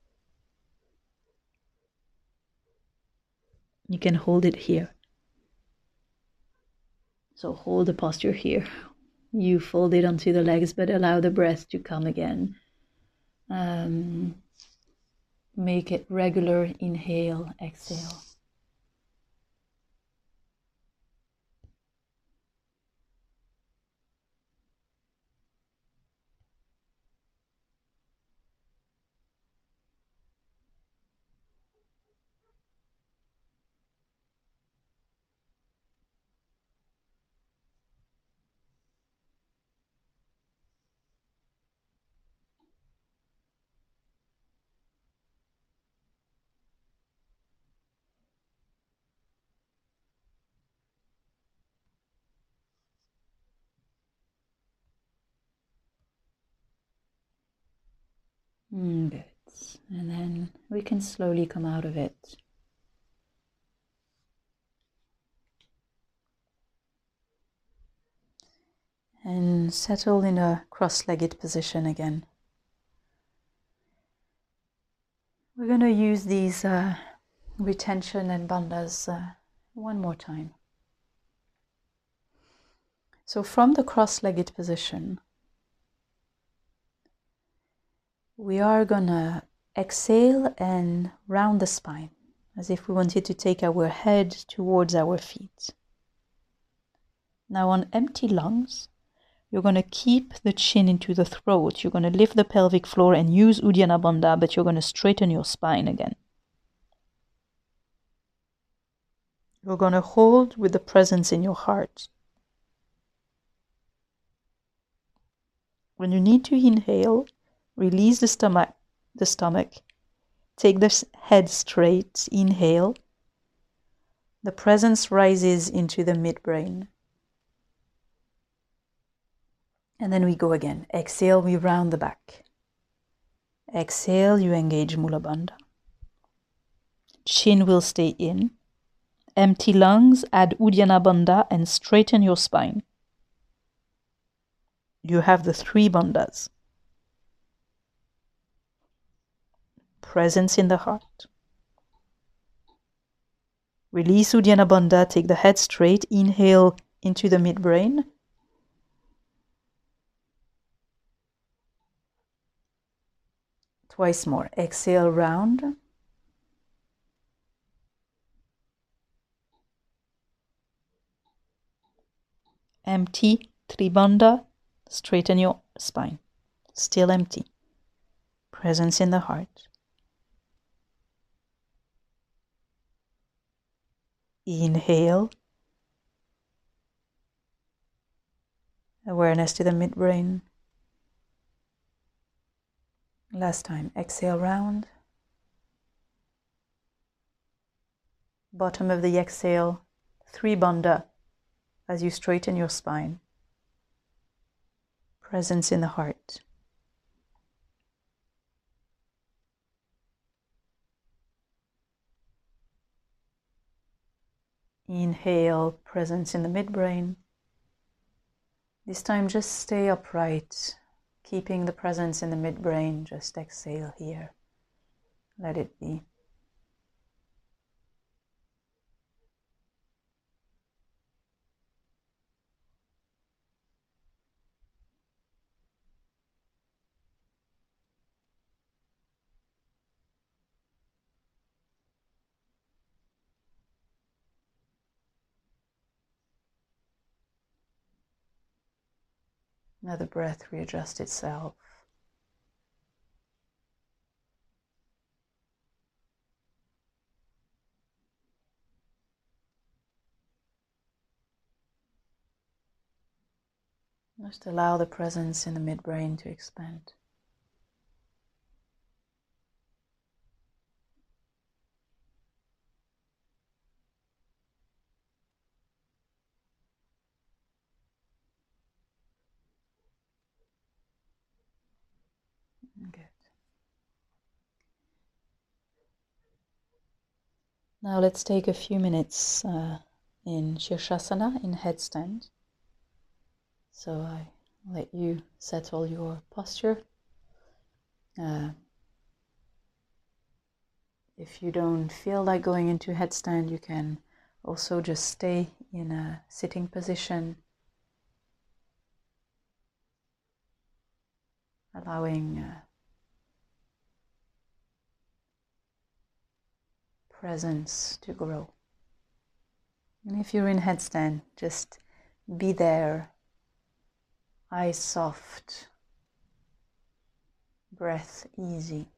You can hold it here. So hold the posture here. You fold it onto the legs, but allow the breath to come again. Make it regular. Inhale, exhale. Good. And then we can slowly come out of it. And settle in a cross-legged position again. We're going to use these retention and bandhas one more time. So from the cross-legged position, we are going to exhale and round the spine, as if we wanted to take our head towards our feet. Now on empty lungs, you're going to keep the chin into the throat. You're going to lift the pelvic floor and use Uddiyana Bandha, but you're going to straighten your spine again. You're going to hold with the presence in your heart. When you need to inhale, release the stomach. Take the head straight. Inhale. The presence rises into the midbrain. And then we go again. Exhale, we round the back. Exhale, you engage Mula Bandha. Chin will stay in. Empty lungs, add Uddiyana Bandha and straighten your spine. You have the 3 bandhas. Presence in the heart. Release Uddiyana Bandha, take the head straight. Inhale into the midbrain. Twice more. Exhale, round. Empty, 3 bandha. Straighten your spine. Still empty. Presence in the heart. Inhale. Awareness to the midbrain. Last time, exhale round. Bottom of the exhale, 3 bandha as you straighten your spine. Presence in the heart. Inhale, presence in the midbrain. This time just stay upright, keeping the presence in the midbrain. Just exhale here. Let it be. Another breath, readjust itself. Just allow the presence in the midbrain to expand. Good. Now let's take a few minutes in Shirshasana, in headstand. So I let you settle your posture. If you don't feel like going into headstand, you can also just stay in a sitting position, allowing presence to grow. And if you're in headstand, just be there, eyes soft, breath easy.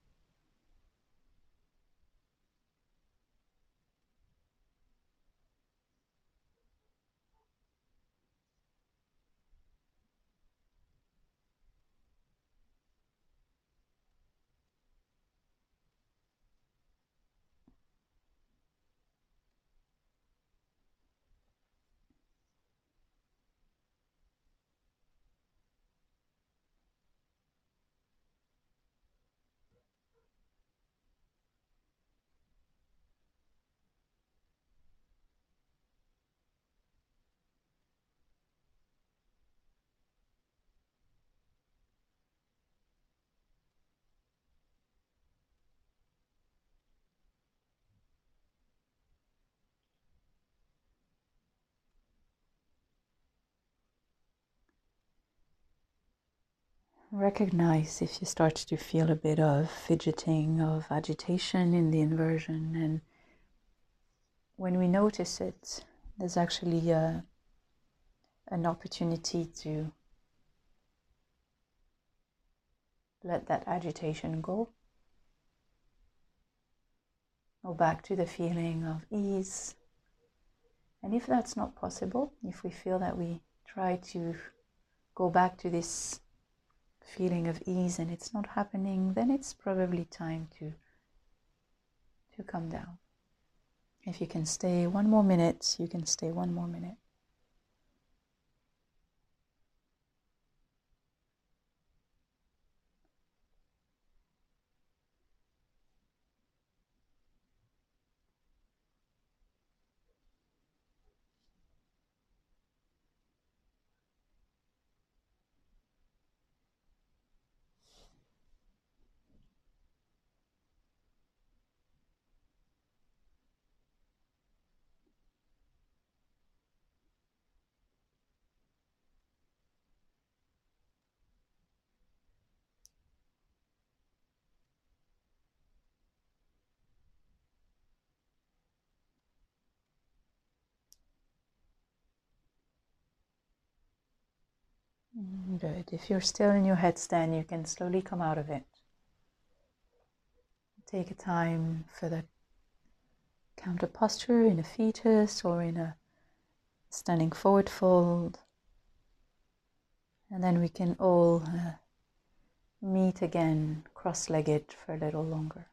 Recognize if you start to feel a bit of fidgeting, of agitation in the inversion, and when we notice it, there's actually an opportunity to let that agitation go back to the feeling of ease. And if that's not possible, if we feel that we try to go back to this feeling of ease and it's not happening, then it's probably time to come down. If you can stay 1 more minute, you can stay 1 more minute. Good. If you're still in your headstand, you can slowly come out of it. Take a time for the counter posture in a fetus or in a standing forward fold. And then we can all meet again cross-legged for a little longer.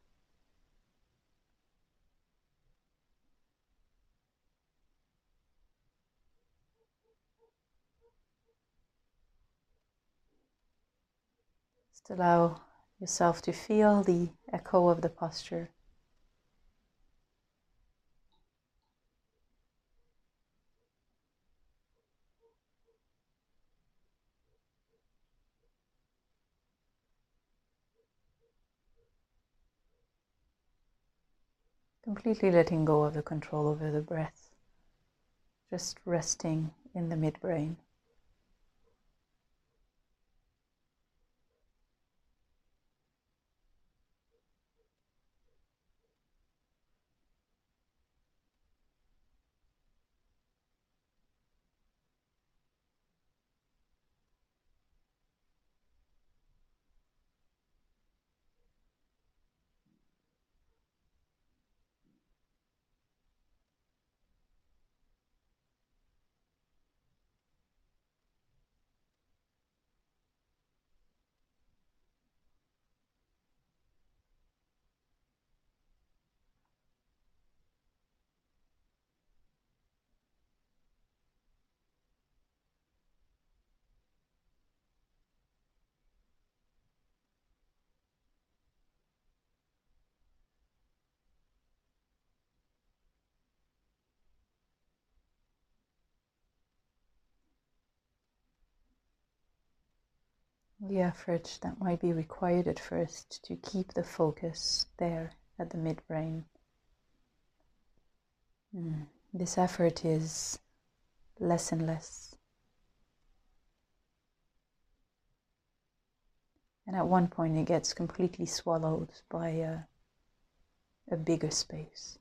Just allow yourself to feel the echo of the posture. Completely letting go of the control over the breath. Just resting in the midbrain. The effort that might be required at first to keep the focus there at the midbrain. This effort is less and less. And at one point it gets completely swallowed by a bigger space.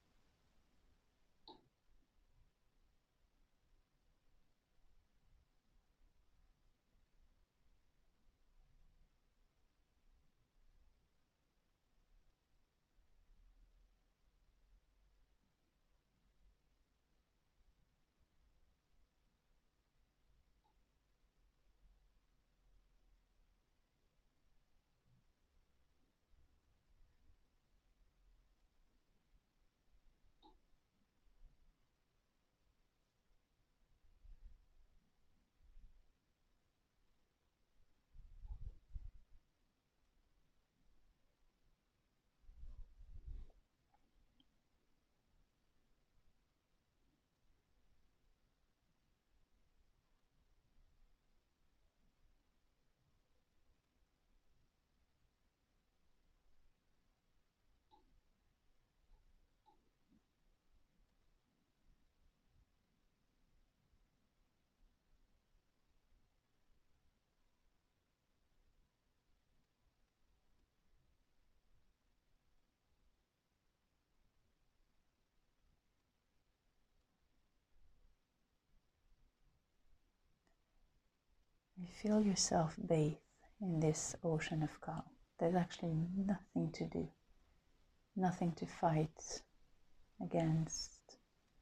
You feel yourself bathe in this ocean of calm. There's actually nothing to do, nothing to fight against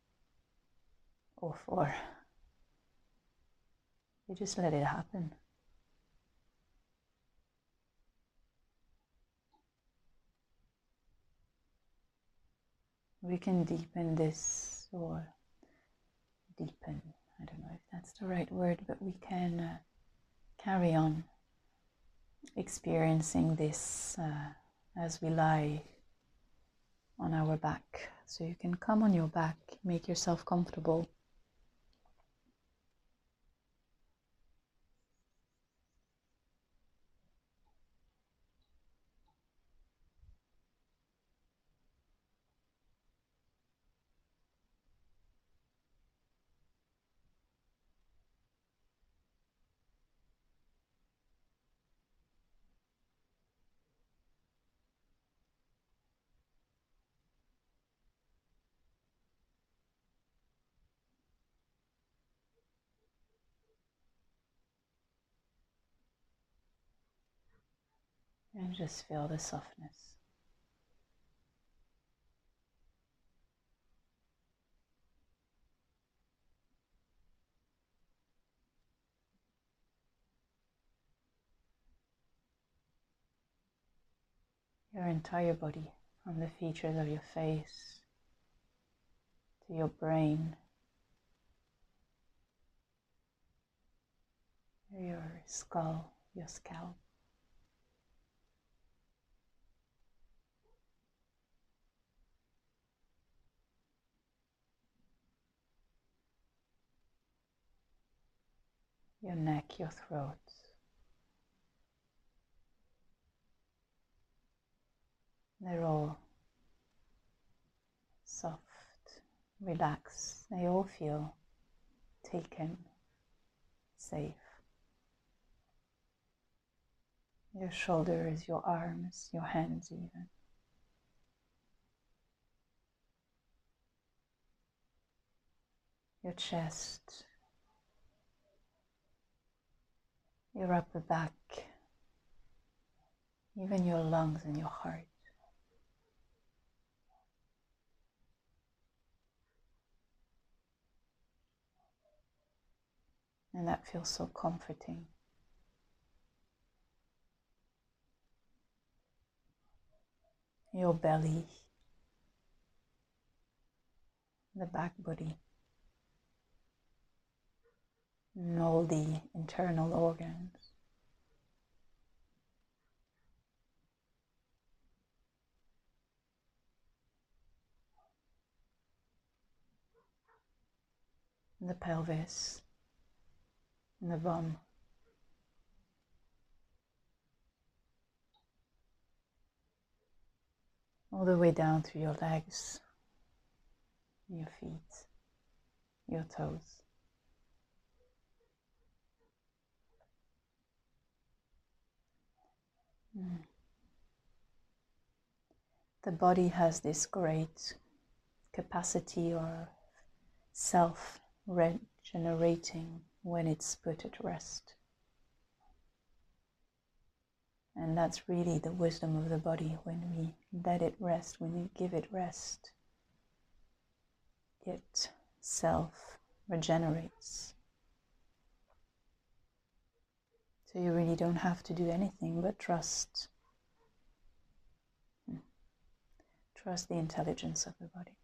or for. You just let it happen. We can deepen this, or deepen, I don't know if that's the right word, but we can carry on experiencing this as we lie on our back. So you can come on your back, make yourself comfortable. And just feel the softness. your entire body, from the features of your face to your brain, your skull, your scalp. Your neck, your throat. They're all soft, relaxed. They all feel taken, safe. Your shoulders, your arms, your hands even. Your chest, your upper back, even your lungs and your heart. And that feels so comforting. Your belly, the back body, and all the internal organs. The pelvis, and the bum. All the way down to your legs, your feet, your toes. The body has this great capacity or self-regenerating when it's put at rest. And that's really the wisdom of the body. When we let it rest, when we give it rest, it self-regenerates. So you really don't have to do anything but trust. Trust the intelligence of the body.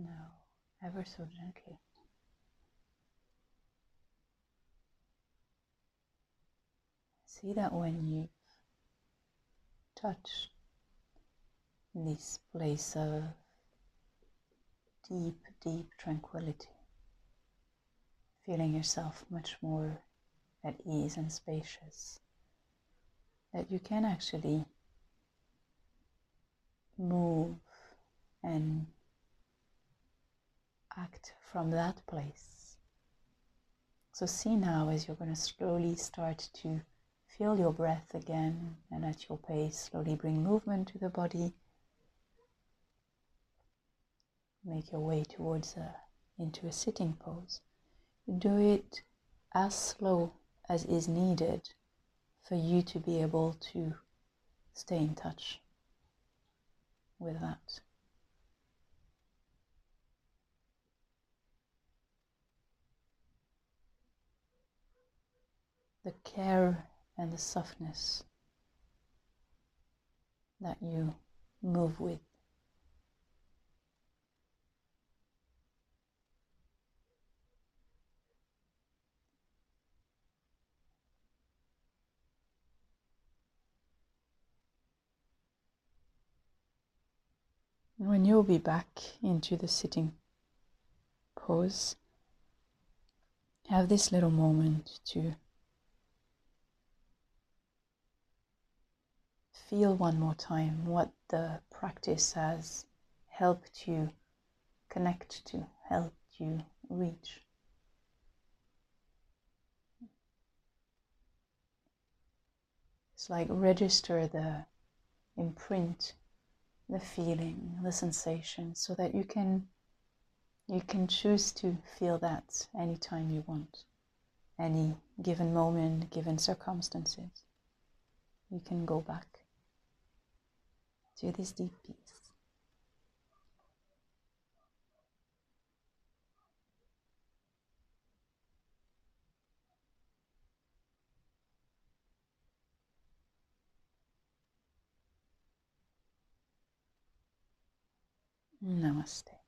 Now, ever so gently. See that when you've touched this place of deep, deep tranquility, feeling yourself much more at ease and spacious, that you can actually move and act from that place. So see now as you're going to slowly start to feel your breath again, and at your pace slowly bring movement to the body. Make your way towards into a sitting pose. Do it as slow as is needed for you to be able to stay in touch with that. The care and the softness that you move with. When you'll be back into the sitting pose, have this little moment to feel one more time what the practice has helped you connect to, helped you reach. It's like register the imprint, the feeling, the sensation, so that you can choose to feel that anytime you want, any given moment, given circumstances. You can go back to this deep peace. Namaste.